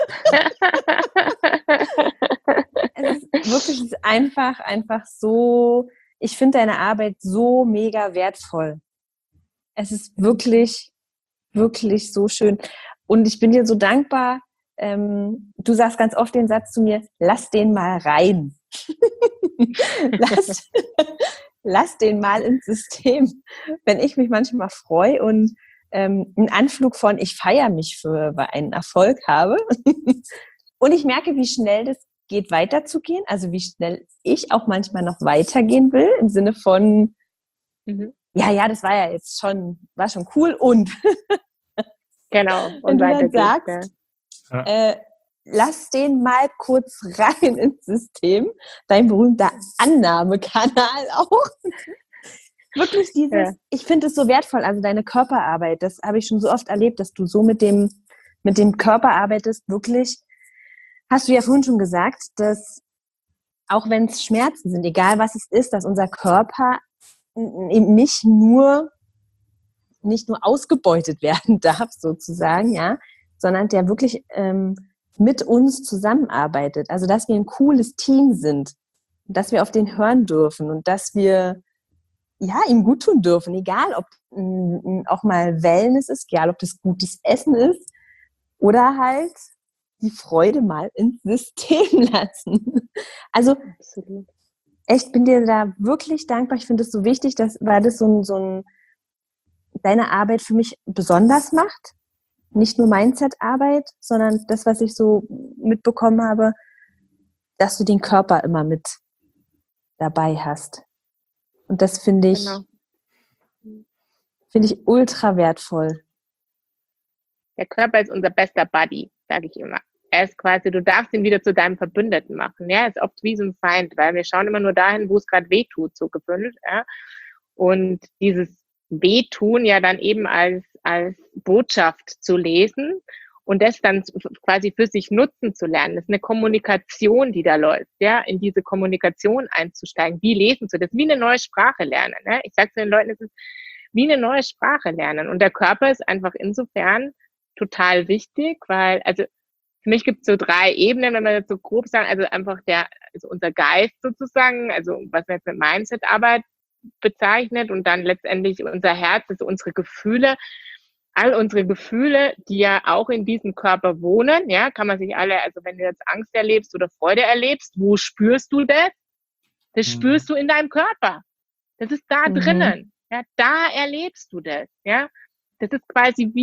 Es ist wirklich einfach, einfach so, ich finde deine Arbeit so mega wertvoll. Es ist wirklich, wirklich so schön. Und ich bin dir so dankbar, ähm, du sagst ganz oft den Satz zu mir, lass den mal rein. lass, lass den mal ins System. Wenn ich mich manchmal freue und ähm, einen Anflug von ich feiere mich für einen Erfolg habe und ich merke, wie schnell das geht, weiterzugehen, also wie schnell ich auch manchmal noch weitergehen will, im Sinne von mhm. ja, ja, das war ja jetzt schon, war schon cool und genau. Und wenn du dann sagst, ja. äh, lass den mal kurz rein ins System, dein berühmter Annahmekanal auch. Wirklich dieses, ja. Ich finde es so wertvoll, also deine Körperarbeit, das habe ich schon so oft erlebt, dass du so mit dem, mit dem Körper arbeitest, wirklich, hast du ja vorhin schon gesagt, dass auch wenn es Schmerzen sind, egal was es ist, dass unser Körper eben nicht nur, nicht nur ausgebeutet werden darf, sozusagen, ja, sondern der wirklich ähm, mit uns zusammenarbeitet. Also, dass wir ein cooles Team sind, dass wir auf den hören dürfen und dass wir ja, ihm gut tun dürfen, egal ob m, auch mal Wellness ist, egal ob das gutes Essen ist oder halt die Freude mal ins System lassen. Also absolut. Echt, bin dir da wirklich dankbar. Ich finde es so wichtig, dass, weil das so ein, so ein deine Arbeit für mich besonders macht. Nicht nur Mindset-Arbeit, sondern das, was ich so mitbekommen habe, dass du den Körper immer mit dabei hast. Und das finde ich, genau. finde ich ultra wertvoll. Der Körper ist unser bester Buddy, sage ich immer. Er ist quasi, du darfst ihn wieder zu deinem Verbündeten machen. Ja, er ist oft wie so ein Feind, weil wir schauen immer nur dahin, wo es gerade weh tut, so gewöhnt. Ja? Und dieses Wehtun ja dann eben als, als Botschaft zu lesen und das dann quasi für sich nutzen zu lernen. Das ist eine Kommunikation, die da läuft, ja, in diese Kommunikation einzusteigen. Wie lesen zu das? Wie eine neue Sprache lernen. Ne? Ich sage zu den Leuten, es ist wie eine neue Sprache lernen. Und der Körper ist einfach insofern total wichtig, weil, also für mich gibt es so drei Ebenen, wenn wir das so grob sagen, also einfach der, also unser Geist sozusagen, also was wir jetzt mit Mindset-Arbeit bezeichnet und dann letztendlich unser Herz, also unsere Gefühle, all unsere Gefühle, die ja auch in diesem Körper wohnen, ja, kann man sich alle, also wenn du jetzt Angst erlebst oder Freude erlebst, wo spürst du das? Das mhm. spürst du in deinem Körper. Das ist da mhm. drinnen. Ja, da erlebst du das, ja. Das ist quasi wie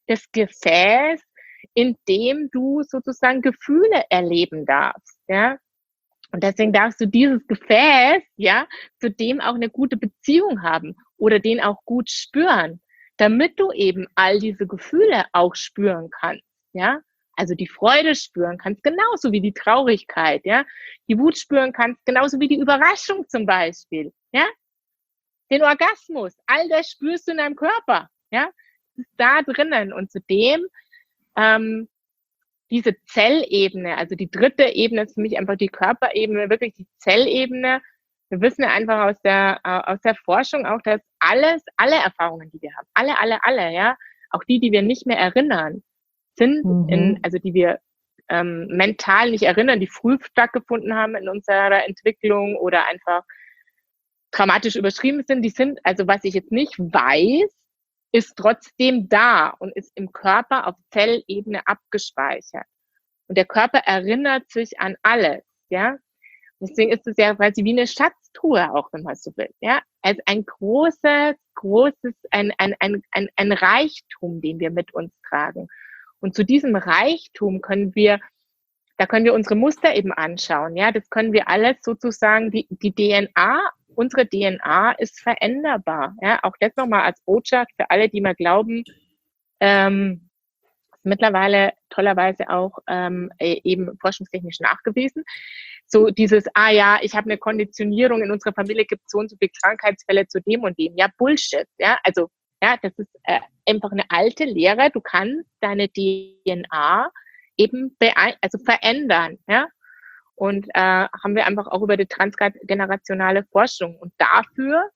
das Gefäß, in dem du sozusagen Gefühle erleben darfst, ja. Und deswegen darfst du dieses Gefäß, ja, zu dem auch eine gute Beziehung haben oder den auch gut spüren, damit du eben all diese Gefühle auch spüren kannst, ja. Also die Freude spüren kannst, genauso wie die Traurigkeit, ja. Die Wut spüren kannst, genauso wie die Überraschung zum Beispiel, ja. Den Orgasmus, all das spürst du in deinem Körper, ja. Das ist da drinnen. Und zudem ähm, diese Zellebene, also die dritte Ebene ist für mich einfach die Körperebene, wirklich die Zellebene. Wir wissen ja einfach aus der, äh, aus der Forschung auch, dass alles, alle Erfahrungen, die wir haben, alle, alle, alle, ja, auch die, die wir nicht mehr erinnern, sind, mhm. in, also die wir ähm, mental nicht erinnern, die früh stattgefunden haben in unserer Entwicklung oder einfach dramatisch überschrieben sind, die sind, also was ich jetzt nicht weiß, ist trotzdem da und ist im Körper auf Zellebene abgespeichert. Und der Körper erinnert sich an alles, ja. Deswegen ist es ja quasi wie eine Schatztruhe auch, wenn man so will, ja. Also ein großes, großes, ein, ein, ein, ein, ein Reichtum, den wir mit uns tragen. Und zu diesem Reichtum können wir, da können wir unsere Muster eben anschauen, ja. Das können wir alles sozusagen, die, die D N A, unsere D N A ist veränderbar, ja. Auch das nochmal als Botschaft für alle, die mal glauben, ähm, mittlerweile tollerweise auch ähm, eben forschungstechnisch nachgewiesen. So dieses, ah ja, ich habe eine Konditionierung, in unserer Familie gibt es so und so viele Krankheitsfälle zu dem und dem. Ja, Bullshit. Ja, also ja, das ist äh, einfach eine alte Lehre. Du kannst deine D N A eben beein- also verändern. Ja, und äh, haben wir einfach auch über die transgenerationale Forschung. Und dafür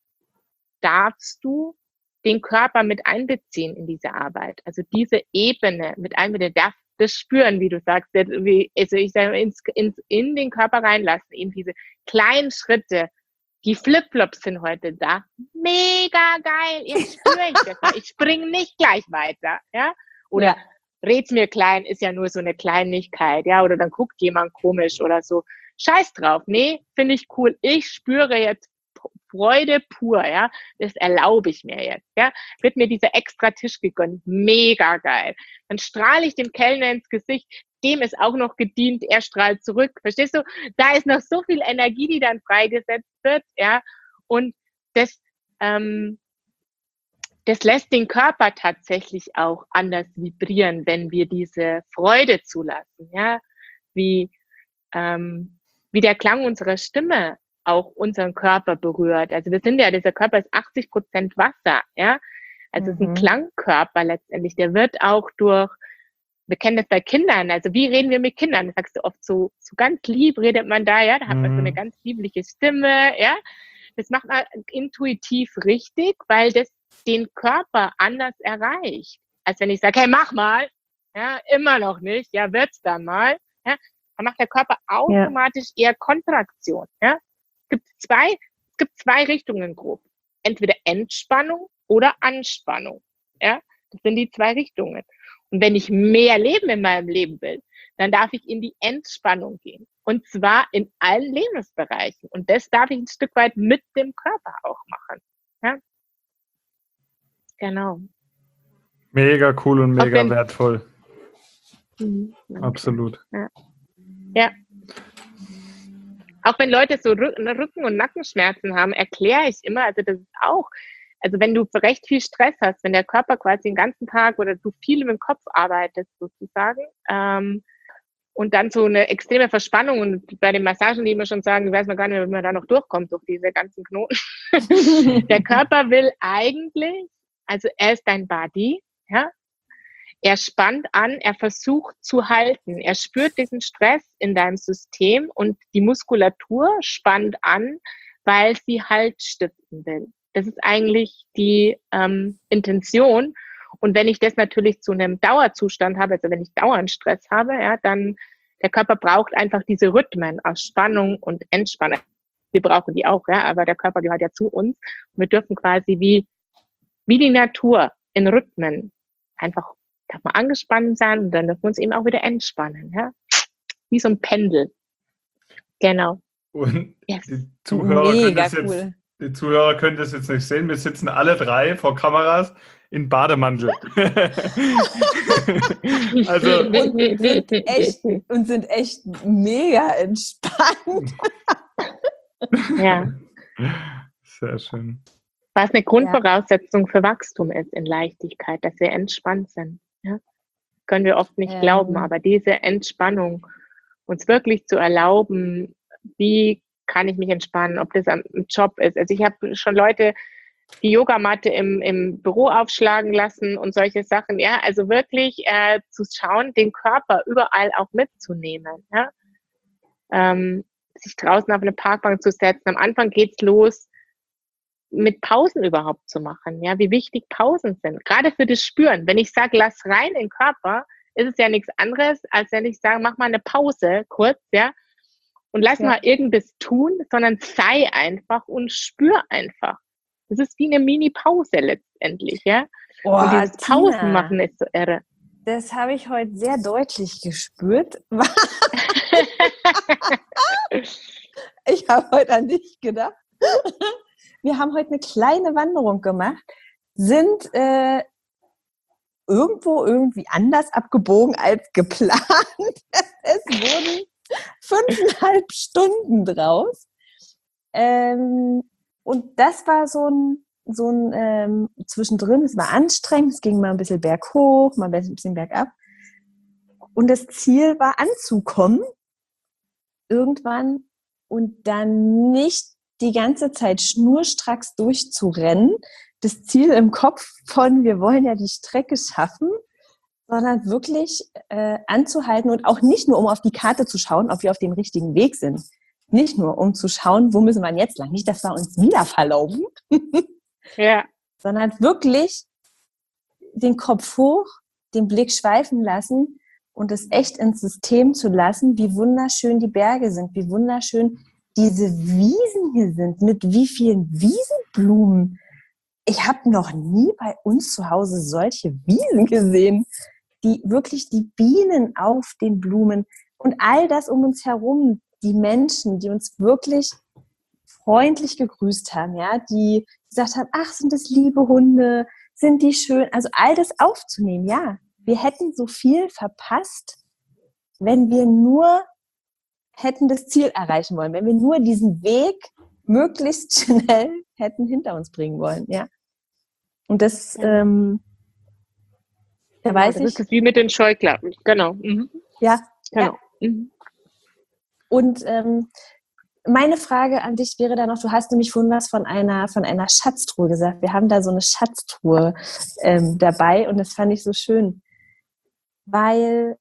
darfst du den Körper mit einbeziehen in diese Arbeit. Also diese Ebene mit einbeziehen, darf das spüren, wie du sagst, wie, also ich sage, ins, ins, in den Körper reinlassen, eben diese kleinen Schritte. Die Flipflops sind heute da. Mega geil, jetzt spüre ich das. Ich springe nicht gleich weiter, ja? Oder ja. Red's mir klein, ist ja nur so eine Kleinigkeit, ja? Oder dann guckt jemand komisch oder so. Scheiß drauf. Nee, finde ich cool. Ich spüre jetzt Freude pur, ja, das erlaube ich mir jetzt, ja, wird mir dieser extra Tisch gegönnt, mega geil. Dann strahle ich dem Kellner ins Gesicht, dem ist auch noch gedient, er strahlt zurück, verstehst du? Da ist noch so viel Energie, die dann freigesetzt wird, ja, und das, ähm, das lässt den Körper tatsächlich auch anders vibrieren, wenn wir diese Freude zulassen, ja, wie, ähm, wie der Klang unserer Stimme auch unseren Körper berührt. Also wir sind ja, dieser Körper ist achtzig Prozent Wasser, ja. Also mhm. es ist ein Klangkörper letztendlich. Der wird auch durch, wir kennen das bei Kindern, also wie reden wir mit Kindern? Das sagst du oft so, so ganz lieb redet man da, ja, da hat man so eine ganz liebliche Stimme, ja. Das macht man intuitiv richtig, weil das den Körper anders erreicht. Als wenn ich sage, hey, mach mal, ja, immer noch nicht, ja, wird's dann mal, ja. Dann macht der Körper automatisch ja. eher Kontraktion, ja. Es gibt zwei, es gibt zwei Richtungen grob. Entweder Entspannung oder Anspannung. Ja, das sind die zwei Richtungen. Und wenn ich mehr Leben in meinem Leben will, dann darf ich in die Entspannung gehen. Und zwar in allen Lebensbereichen. Und das darf ich ein Stück weit mit dem Körper auch machen. Ja, genau. Mega cool und mega wenn, wertvoll. Mhm, absolut. Ja. ja. Auch wenn Leute so Rücken- und Nackenschmerzen haben, erkläre ich immer, also das ist auch, also wenn du recht viel Stress hast, wenn der Körper quasi den ganzen Tag oder du viel mit dem Kopf arbeitest sozusagen ähm, und dann so eine extreme Verspannung und bei den Massagen, die immer schon sagen, weiß man gar nicht, wie man da noch durchkommt durch diese ganzen Knoten. Der Körper will eigentlich, also er ist dein Body, ja, er spannt an, er versucht zu halten. Er spürt diesen Stress in deinem System und die Muskulatur spannt an, weil sie Halt stiften will. Das ist eigentlich die ähm, Intention. Und wenn ich das natürlich zu einem Dauerzustand habe, also wenn ich dauernd Stress habe, ja, dann der Körper braucht einfach diese Rhythmen aus Spannung und Entspannung. Wir brauchen die auch, ja, aber der Körper gehört ja zu uns. Und wir dürfen quasi wie, wie die Natur in Rhythmen einfach darf man angespannt sein und dann dürfen wir uns eben auch wieder entspannen, ja? Wie so ein Pendel. Genau. Und yes. die, Zuhörer können das jetzt, cool. die Zuhörer können das jetzt nicht sehen. Wir sitzen alle drei vor Kameras in Bademantel. Also, und, sind echt, und sind echt mega entspannt. Ja. Sehr schön. Was eine Grundvoraussetzung für Wachstum ist in Leichtigkeit, dass wir entspannt sind. Ja? Können wir oft nicht Ähm. glauben, aber diese Entspannung, uns wirklich zu erlauben, wie kann ich mich entspannen, ob das am Job ist. Also ich habe schon Leute die Yogamatte im, im Büro aufschlagen lassen und solche Sachen. Ja, also wirklich äh, zu schauen, den Körper überall auch mitzunehmen. Ja? Ähm, sich draußen auf eine Parkbank zu setzen. Am Anfang geht's los, mit Pausen überhaupt zu machen. Ja, wie wichtig Pausen sind. Gerade für das Spüren. Wenn ich sage, lass rein in den Körper, ist es ja nichts anderes, als wenn ich sage, mach mal eine Pause kurz, ja, und lass Ja. mal irgendwas tun, sondern sei einfach und spür einfach. Das ist wie eine Mini-Pause letztendlich, ja. Oh, und dieses Tina, Pausen machen ist so irre. Das habe ich heute sehr deutlich gespürt. Ich habe heute an dich gedacht. Wir haben heute eine kleine Wanderung gemacht, sind äh, irgendwo irgendwie anders abgebogen als geplant. Es wurden fünfeinhalb Stunden draus. Ähm, und das war so ein, so ein ähm, zwischendrin, es war anstrengend, es ging mal ein bisschen berghoch, mal ein bisschen bergab. Und das Ziel war anzukommen, irgendwann, und dann nicht die ganze Zeit schnurstracks durchzurennen, das Ziel im Kopf von, wir wollen ja die Strecke schaffen, sondern wirklich äh, anzuhalten und auch nicht nur, um auf die Karte zu schauen, ob wir auf dem richtigen Weg sind. Nicht nur, um zu schauen, wo müssen wir jetzt lang. Nicht, dass wir uns wieder verlaufen, Ja. sondern wirklich den Kopf hoch, den Blick schweifen lassen und es echt ins System zu lassen, wie wunderschön die Berge sind, wie wunderschön diese Wiesen hier sind, mit wie vielen Wiesenblumen. Ich habe noch nie bei uns zu Hause solche Wiesen gesehen, die wirklich die Bienen auf den Blumen und all das um uns herum, die Menschen, die uns wirklich freundlich gegrüßt haben, ja, die gesagt haben, ach, sind das liebe Hunde, sind die schön, also all das aufzunehmen, ja. Wir hätten so viel verpasst, wenn wir nur hätten das Ziel erreichen wollen, wenn wir nur diesen Weg möglichst schnell hätten hinter uns bringen wollen, ja. Und das, Ja. ähm, da Genau, weiß das ich. ist das wie mit den Scheuklappen, genau. Mhm. Ja, genau. Ja. Mhm. Und ähm, meine Frage an dich wäre dann noch, du hast nämlich vorhin was von einer, von einer Schatztruhe gesagt. Wir haben da so eine Schatztruhe ähm, dabei und das fand ich so schön, weil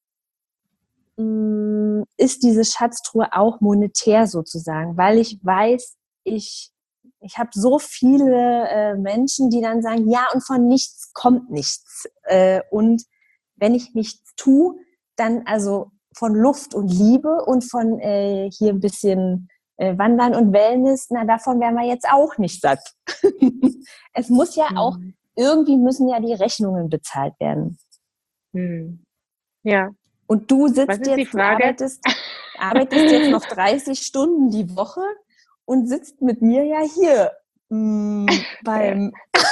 mh, ist diese Schatztruhe auch monetär sozusagen, weil ich weiß, ich, ich habe so viele äh, Menschen, die dann sagen, ja, und von nichts kommt nichts. Äh, und wenn ich nichts tue, dann also von Luft und Liebe und von äh, hier ein bisschen äh, Wandern und Wellness, na, davon wären wir jetzt auch nicht satt. Es muss ja Mhm. auch, irgendwie müssen ja die Rechnungen bezahlt werden. Mhm. Ja. Und du Was sitzt ist die jetzt, du Frage? arbeitest, arbeitest jetzt noch dreißig Stunden die Woche und sitzt mit mir ja hier mh, beim,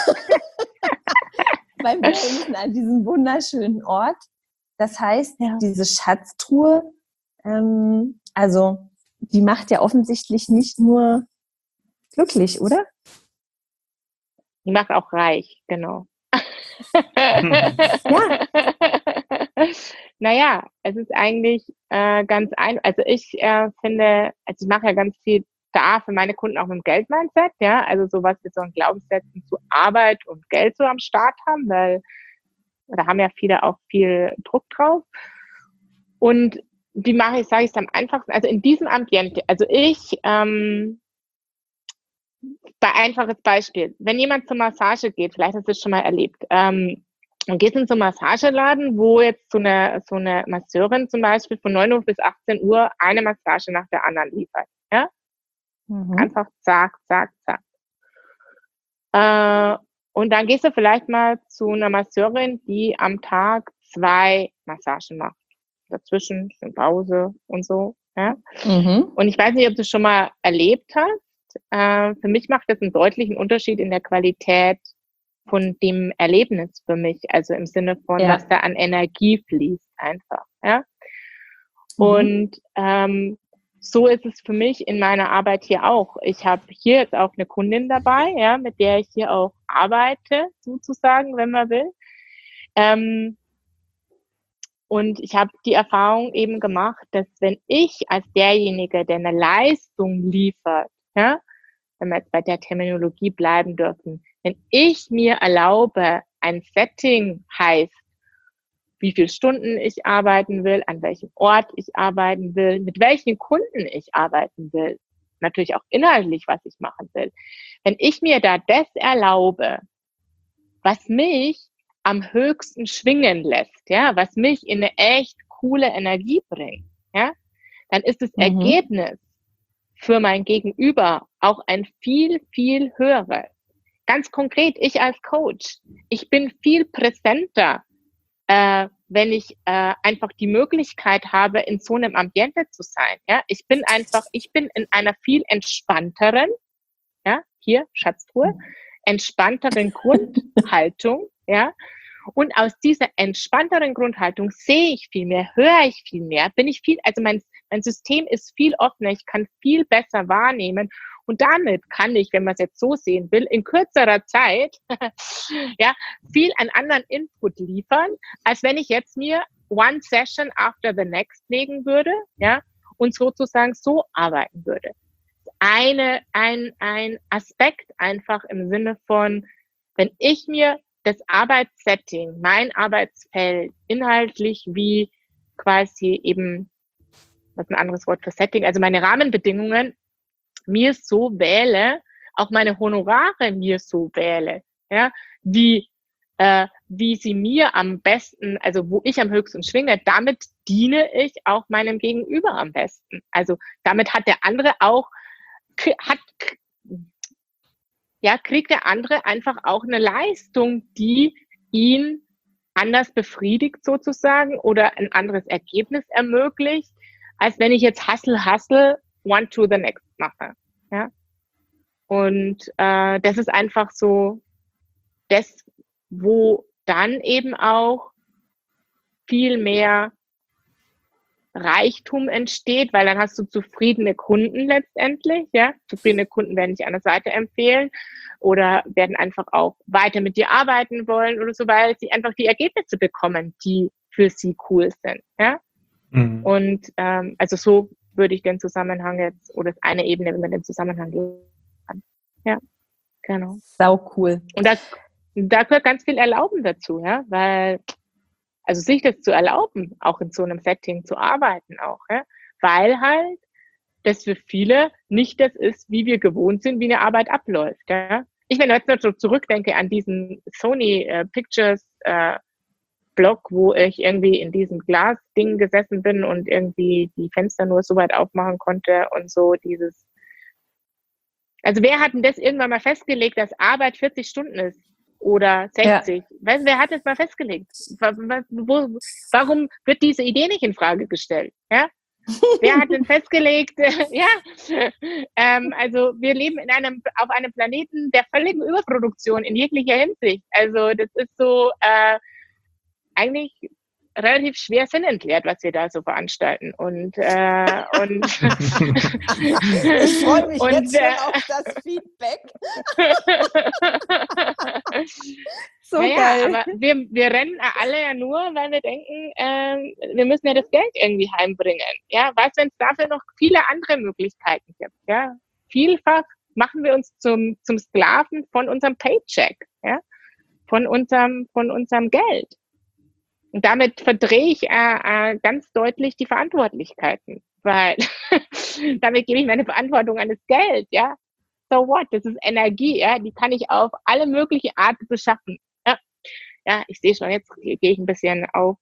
beim Wellnessen an diesem wunderschönen Ort. Das heißt, Ja. diese Schatztruhe, ähm, also die macht ja offensichtlich nicht nur glücklich, oder? Die macht auch reich, genau. Ja. Naja, es ist eigentlich äh, ganz einfach. Also ich äh, finde, also ich mache ja ganz viel da für meine Kunden auch mit dem Geldmindset, ja, also sowas wie so ein Glaubenssätzen zu Arbeit und Geld so am Start haben, weil da haben ja viele auch viel Druck drauf. Und die mache ich, sage ich es am einfachsten, also in diesem Ambiente, also ich, ähm, bei einfaches Beispiel, wenn jemand zur Massage geht, vielleicht hast du es schon mal erlebt, ähm, und gehst in so einen Massageladen, wo jetzt so eine, so eine Masseurin zum Beispiel von neun Uhr bis achtzehn Uhr eine Massage nach der anderen liefert, ja? Mhm. Einfach zack, zack, zack. Äh, und dann gehst du vielleicht mal zu einer Masseurin, die am Tag zwei Massagen macht. Dazwischen eine Pause und so, ja? Mhm. Und ich weiß nicht, ob du es schon mal erlebt hast. Äh, für mich macht das einen deutlichen Unterschied in der Qualität von dem Erlebnis für mich, also im Sinne von, Ja. was da an Energie fließt einfach, ja. Mhm. Und ähm, so ist es für mich in meiner Arbeit hier auch. Ich habe hier jetzt auch eine Kundin dabei, ja, mit der ich hier auch arbeite, sozusagen, wenn man will. Ähm, und ich habe die Erfahrung eben gemacht, dass wenn ich als derjenige, der eine Leistung liefert, ja, wenn wir jetzt bei der Terminologie bleiben dürfen, wenn ich mir erlaube, ein Setting heißt, wie viele Stunden ich arbeiten will, an welchem Ort ich arbeiten will, mit welchen Kunden ich arbeiten will, natürlich auch inhaltlich, was ich machen will. Wenn ich mir da das erlaube, was mich am höchsten schwingen lässt, ja, was mich in eine echt coole Energie bringt, ja, dann ist das Mhm. Ergebnis für mein Gegenüber auch ein viel, viel höheres. Ganz konkret, ich als Coach, ich bin viel präsenter, äh, wenn ich äh, einfach die Möglichkeit habe, in so einem Ambiente zu sein. Ja, ich bin einfach, ich bin in einer viel entspannteren, ja, hier Schatztruhe, entspannteren Grundhaltung, ja. Und aus dieser entspannteren Grundhaltung sehe ich viel mehr, höre ich viel mehr, bin ich viel, also mein, mein System ist viel offener, ich kann viel besser wahrnehmen und damit kann ich, wenn man es jetzt so sehen will, in kürzerer Zeit ja, viel an anderen Input liefern, als wenn ich jetzt mir one session after the next legen würde, ja, und sozusagen so arbeiten würde. Eine, ein, ein Aspekt einfach im Sinne von, wenn ich mir das Arbeitssetting, mein Arbeitsfeld inhaltlich wie quasi eben, was ist ein anderes Wort für Setting, also meine Rahmenbedingungen mir so wähle, auch meine Honorare mir so wähle, ja, wie, äh, wie sie mir am besten, also wo ich am höchsten schwinge, damit diene ich auch meinem Gegenüber am besten. Also damit hat der andere auch, hat, ja, kriegt der andere einfach auch eine Leistung, die ihn anders befriedigt sozusagen oder ein anderes Ergebnis ermöglicht, als wenn ich jetzt hustle, hustle, one to the next mache. Ja? Und äh, das ist einfach so das, wo dann eben auch viel mehr Reichtum entsteht, weil dann hast du zufriedene Kunden letztendlich, ja. Zufriedene Kunden werden dich an der Seite empfehlen oder werden einfach auch weiter mit dir arbeiten wollen oder so, weil sie einfach die Ergebnisse bekommen, die für sie cool sind, ja. Mhm. Und ähm, also so würde ich den Zusammenhang jetzt, oder eine Ebene, wenn man den Zusammenhang gehen kann. Ja, genau. Sau cool. Und da, da gehört ganz viel Erlauben dazu, ja, weil also sich das zu erlauben, auch in so einem Setting zu arbeiten auch, ja? Weil halt das für viele nicht das ist, wie wir gewohnt sind, wie eine Arbeit abläuft. Ja? Ich, wenn ich jetzt noch so zurückdenke an diesen Sony äh, Pictures äh, Blog, wo ich irgendwie in diesem Glasding gesessen bin und irgendwie die Fenster nur so weit aufmachen konnte und so dieses. Also wer hat denn das irgendwann mal festgelegt, dass Arbeit vierzig Stunden ist? Oder sechzig. Ja. Weißt du, wer hat das mal festgelegt? Warum wird diese Idee nicht in Frage gestellt? Ja? Wer hat denn festgelegt? Ja, ähm, also wir leben in einem, auf einem Planeten der völligen Überproduktion in jeglicher Hinsicht. Also das ist so äh, eigentlich relativ schwer sinnentleert, was wir da so veranstalten. Und, äh, und ich freue mich und, jetzt schon auf das Feedback. So naja, geil. Aber wir, wir rennen alle ja nur, weil wir denken, äh, wir müssen ja das Geld irgendwie heimbringen. Ja, was, wenn es dafür noch viele andere Möglichkeiten gibt? Ja, vielfach machen wir uns zum, zum Sklaven von unserem Paycheck, ja, von unserem, von unserem Geld. Und damit verdrehe ich äh, äh, ganz deutlich die Verantwortlichkeiten, weil damit gebe ich meine Verantwortung an das Geld, ja. So what? Das ist Energie, ja. Die kann ich auf alle mögliche Art beschaffen. Ja, ja, ich sehe schon, jetzt gehe ich ein bisschen auf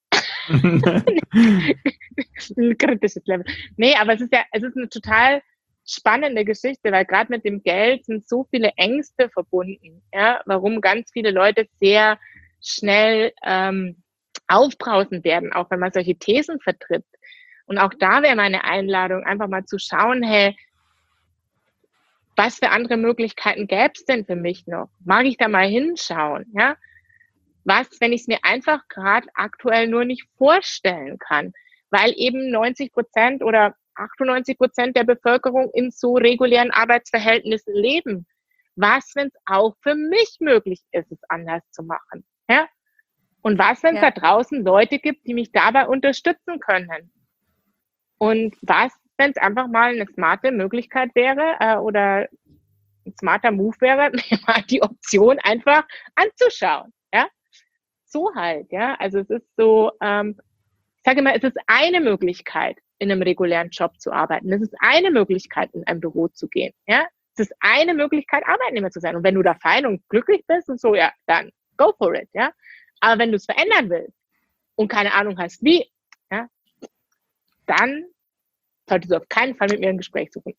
ein kritisches Level. Nee, aber es ist ja, es ist eine total spannende Geschichte, weil gerade mit dem Geld sind so viele Ängste verbunden, ja, warum ganz viele Leute sehr schnell ähm, aufbrausend werden, auch wenn man solche Thesen vertritt. Und auch da wäre meine Einladung, einfach mal zu schauen, hey, was für andere Möglichkeiten gäbe es denn für mich noch? Mag ich da mal hinschauen? Ja? Was, wenn ich es mir einfach gerade aktuell nur nicht vorstellen kann, weil eben neunzig Prozent oder achtundneunzig Prozent der Bevölkerung in so regulären Arbeitsverhältnissen leben. Was, wenn es auch für mich möglich ist, es anders zu machen? Ja? Und was, wenn es Ja. da draußen Leute gibt, die mich dabei unterstützen können? Und was, wenn es einfach mal eine smarte Möglichkeit wäre äh, oder ein smarter Move wäre, mir mal die Option einfach anzuschauen. Ja? So halt, ja. Also es ist so, ähm, ich sage immer, es ist eine Möglichkeit, in einem regulären Job zu arbeiten. Es ist eine Möglichkeit, in ein Büro zu gehen. Ja? Es ist eine Möglichkeit, Arbeitnehmer zu sein. Und wenn du da fein und glücklich bist und so, ja, dann go for it. Ja? Aber wenn du es verändern willst und keine Ahnung hast, wie, ja, dann solltest du auf keinen Fall mit mir ein Gespräch suchen.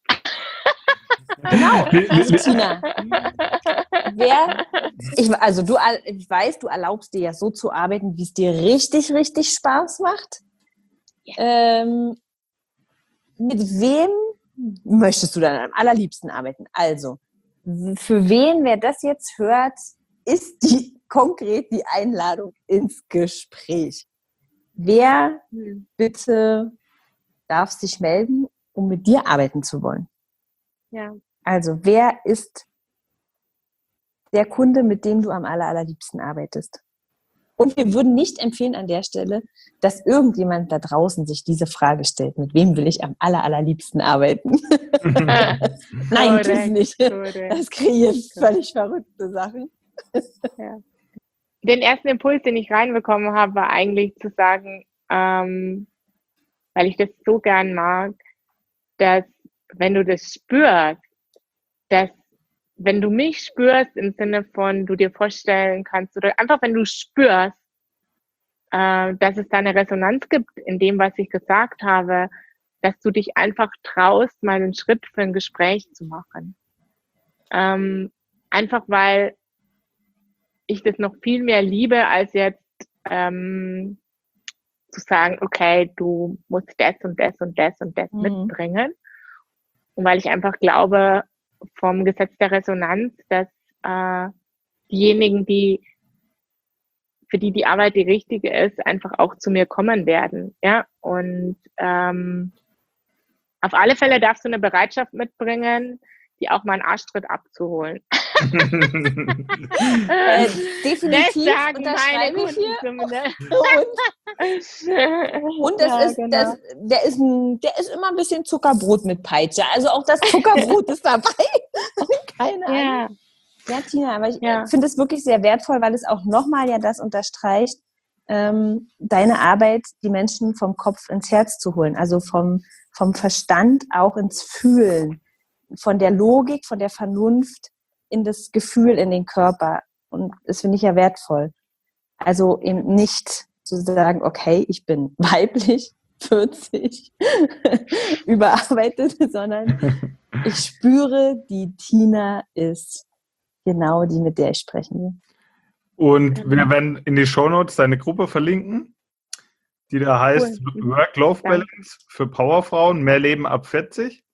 Genau, also Tina, wer, ich, also du, ich weiß, du erlaubst dir ja so zu arbeiten, wie es dir richtig, richtig Spaß macht. Ja. Ähm, mit wem möchtest du dann am allerliebsten arbeiten? Also, für wen, wer das jetzt hört, ist die konkret die Einladung ins Gespräch. Wer Hm. bitte darf sich melden, um mit dir arbeiten zu wollen? Ja. Also, wer ist der Kunde, mit dem du am aller, allerliebsten arbeitest? Und wir würden nicht empfehlen an der Stelle, dass irgendjemand da draußen sich diese Frage stellt, mit wem will ich am aller, allerliebsten arbeiten? Nein, tu es nicht. Korrekt. Das kreiert völlig verrückte Sachen. Ja. Den ersten Impuls, den ich reinbekommen habe, war eigentlich zu sagen, ähm, weil ich das so gern mag, dass wenn du das spürst, dass wenn du mich spürst im Sinne von, du dir vorstellen kannst, oder einfach wenn du spürst, äh, dass es da eine Resonanz gibt in dem, was ich gesagt habe, dass du dich einfach traust, mal einen Schritt für ein Gespräch zu machen. Ähm, einfach weil ich das noch viel mehr liebe, als jetzt ähm, zu sagen, okay, du musst das und das und das und das Mhm. mitbringen. Und weil ich einfach glaube, vom Gesetz der Resonanz, dass äh, diejenigen, die für die die Arbeit die richtige ist, einfach auch zu mir kommen werden. Ja, und ähm, auf alle Fälle darfst du eine Bereitschaft mitbringen, die auch mal einen Arschtritt abzuholen. Äh, definitiv Das sagen unterschreibe meine ich hier. Kunden zumindest. Und, und das Ja, ist, genau. das, der, ist ein, der ist immer ein bisschen Zuckerbrot mit Peitsche. Also auch das Zuckerbrot ist dabei. Keine Ahnung. Ja, Ja, Tina, aber ich Ja. finde es wirklich sehr wertvoll, weil es auch nochmal ja das unterstreicht, ähm, deine Arbeit, die Menschen vom Kopf ins Herz zu holen. Also vom, vom Verstand auch ins Fühlen. Von der Logik, von der Vernunft in das Gefühl, in den Körper. Und das finde ich ja wertvoll. Also eben nicht zu sagen, okay, ich bin weiblich, vierzig, überarbeitet, sondern ich spüre, die Tina ist genau die, mit der ich sprechen will. Und wir werden in die Shownotes deine Gruppe verlinken, die da heißt Cool. Work-Life-Balance für Powerfrauen, mehr Leben ab vierzig.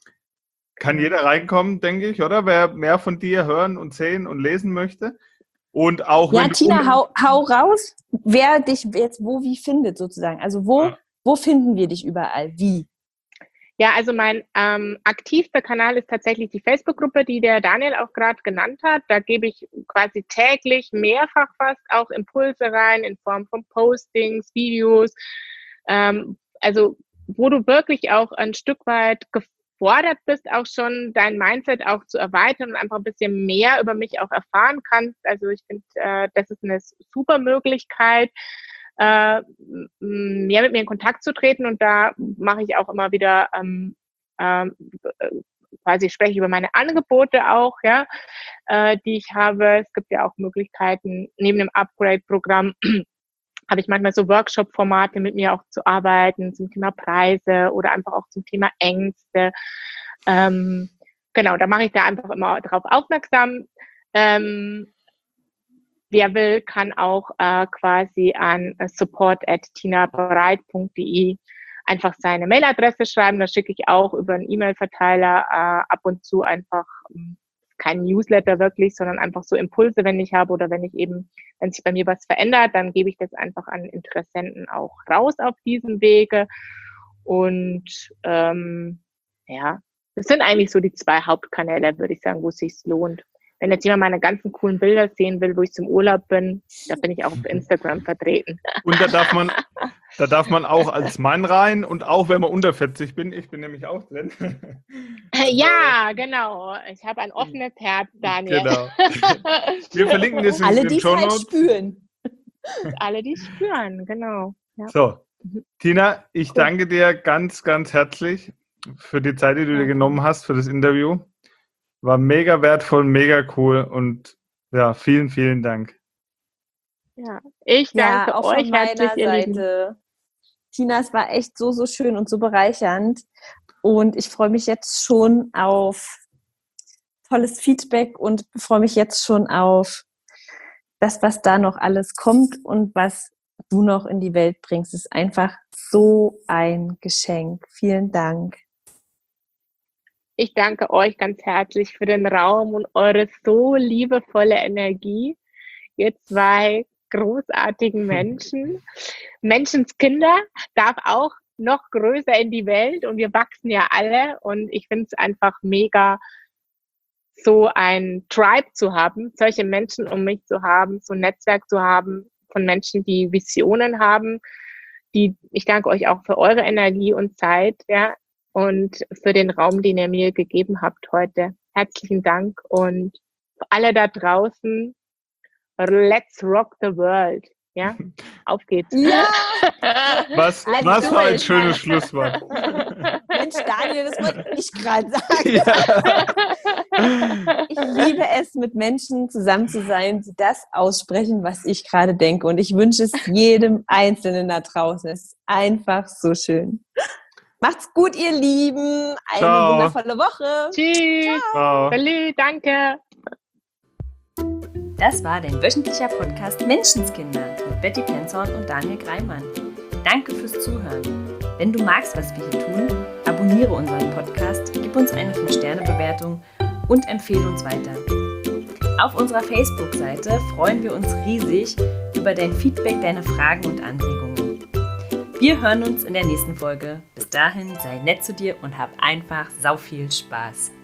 Kann jeder reinkommen, denke ich, oder? Wer mehr von dir hören und sehen und lesen möchte. Und auch Ja, wenn Tina, du hau, hau raus, wer dich jetzt wo wie findet sozusagen. Also wo, Ja. wo finden wir dich überall? Wie? Ja, also mein ähm, aktivster Kanal ist tatsächlich die Facebook-Gruppe, die der Daniel auch gerade genannt hat. Da gebe ich quasi täglich mehrfach fast auch Impulse rein in Form von Postings, Videos. Ähm, also wo du wirklich auch ein Stück weit gefordert bist, auch schon dein Mindset auch zu erweitern und einfach ein bisschen mehr über mich auch erfahren kannst. Also ich finde, äh, das ist eine super Möglichkeit, äh, mehr mit mir in Kontakt zu treten, und da mache ich auch immer wieder ähm, ähm, quasi spreche ich über meine Angebote auch, ja, äh, die ich habe. Es gibt ja auch Möglichkeiten, neben dem Upgrade-Programm habe ich manchmal so Workshop-Formate, mit mir auch zu arbeiten zum Thema Preise oder einfach auch zum Thema Ängste. Ähm, genau, da mache ich da einfach immer drauf aufmerksam. Ähm, Wer will, kann auch äh, quasi an support at tinabereit punkt de einfach seine Mailadresse schreiben. Da schicke ich auch über einen E-Mail-Verteiler äh, ab und zu einfach kein Newsletter wirklich, sondern einfach so Impulse, wenn ich habe oder wenn ich eben, wenn sich bei mir was verändert, dann gebe ich das einfach an Interessenten auch raus auf diesem Wege. Und ähm, ja, das sind eigentlich so die zwei Hauptkanäle, würde ich sagen, wo es sich lohnt. Wenn jetzt jemand meine ganzen coolen Bilder sehen will, wo ich zum Urlaub bin, da bin ich auch auf Instagram vertreten. Und da darf man, da darf man auch als Mann rein und auch wenn man unter vierzig bin, ich bin nämlich auch drin. Ja, genau. Ich habe ein offenes Herz, Daniel. Genau. Wir verlinken das in Alle, den die es halt Shownotes. spüren. Alle, die spüren, genau. Ja. So, Tina, ich danke dir ganz, ganz herzlich für die Zeit, die du dir genommen hast für das Interview. War mega wertvoll, mega cool und ja, vielen, vielen Dank. Ja, ich danke Ja, auch euch von meiner herzlich, ihr Lieben. Seite. Tina, es war echt so, so schön und so bereichernd. Und ich freue mich jetzt schon auf tolles Feedback und freue mich jetzt schon auf das, was da noch alles kommt und was du noch in die Welt bringst. Es ist einfach so ein Geschenk. Vielen Dank. Ich danke euch ganz herzlich für den Raum und eure so liebevolle Energie. Ihr zwei großartigen Menschen. Menschenskinder darf auch noch größer in die Welt und wir wachsen ja alle und ich finde es einfach mega, so ein Tribe zu haben, solche Menschen um mich zu haben, so ein Netzwerk zu haben von Menschen, die Visionen haben. Die, ich danke euch auch für eure Energie und Zeit, ja, und für den Raum, den ihr mir gegeben habt heute. Herzlichen Dank und für alle da draußen, let's rock the world. Ja, auf geht's. Ja! Was, Also, was für ein ich schönes meine- Schlusswort. Mensch, Daniel, das wollte ich gerade sagen. Ja. Ich liebe es, mit Menschen zusammen zu sein, die das aussprechen, was ich gerade denke. Und ich wünsche es jedem Einzelnen da draußen. Es ist einfach so schön. Macht's gut, ihr Lieben. Eine Ciao. wundervolle Woche. Tschüss. Ciao. Salü, danke. Das war dein wöchentlicher Podcast Menschenskinder mit Betty Penzorn und Daniel Greimann. Danke fürs Zuhören. Wenn du magst, was wir hier tun, abonniere unseren Podcast, gib uns eine fünf Sterne Bewertung und empfehle uns weiter. Auf unserer Facebook-Seite freuen wir uns riesig über dein Feedback, deine Fragen und Anregungen. Wir hören uns in der nächsten Folge. Bis dahin, sei nett zu dir und hab einfach sau viel Spaß.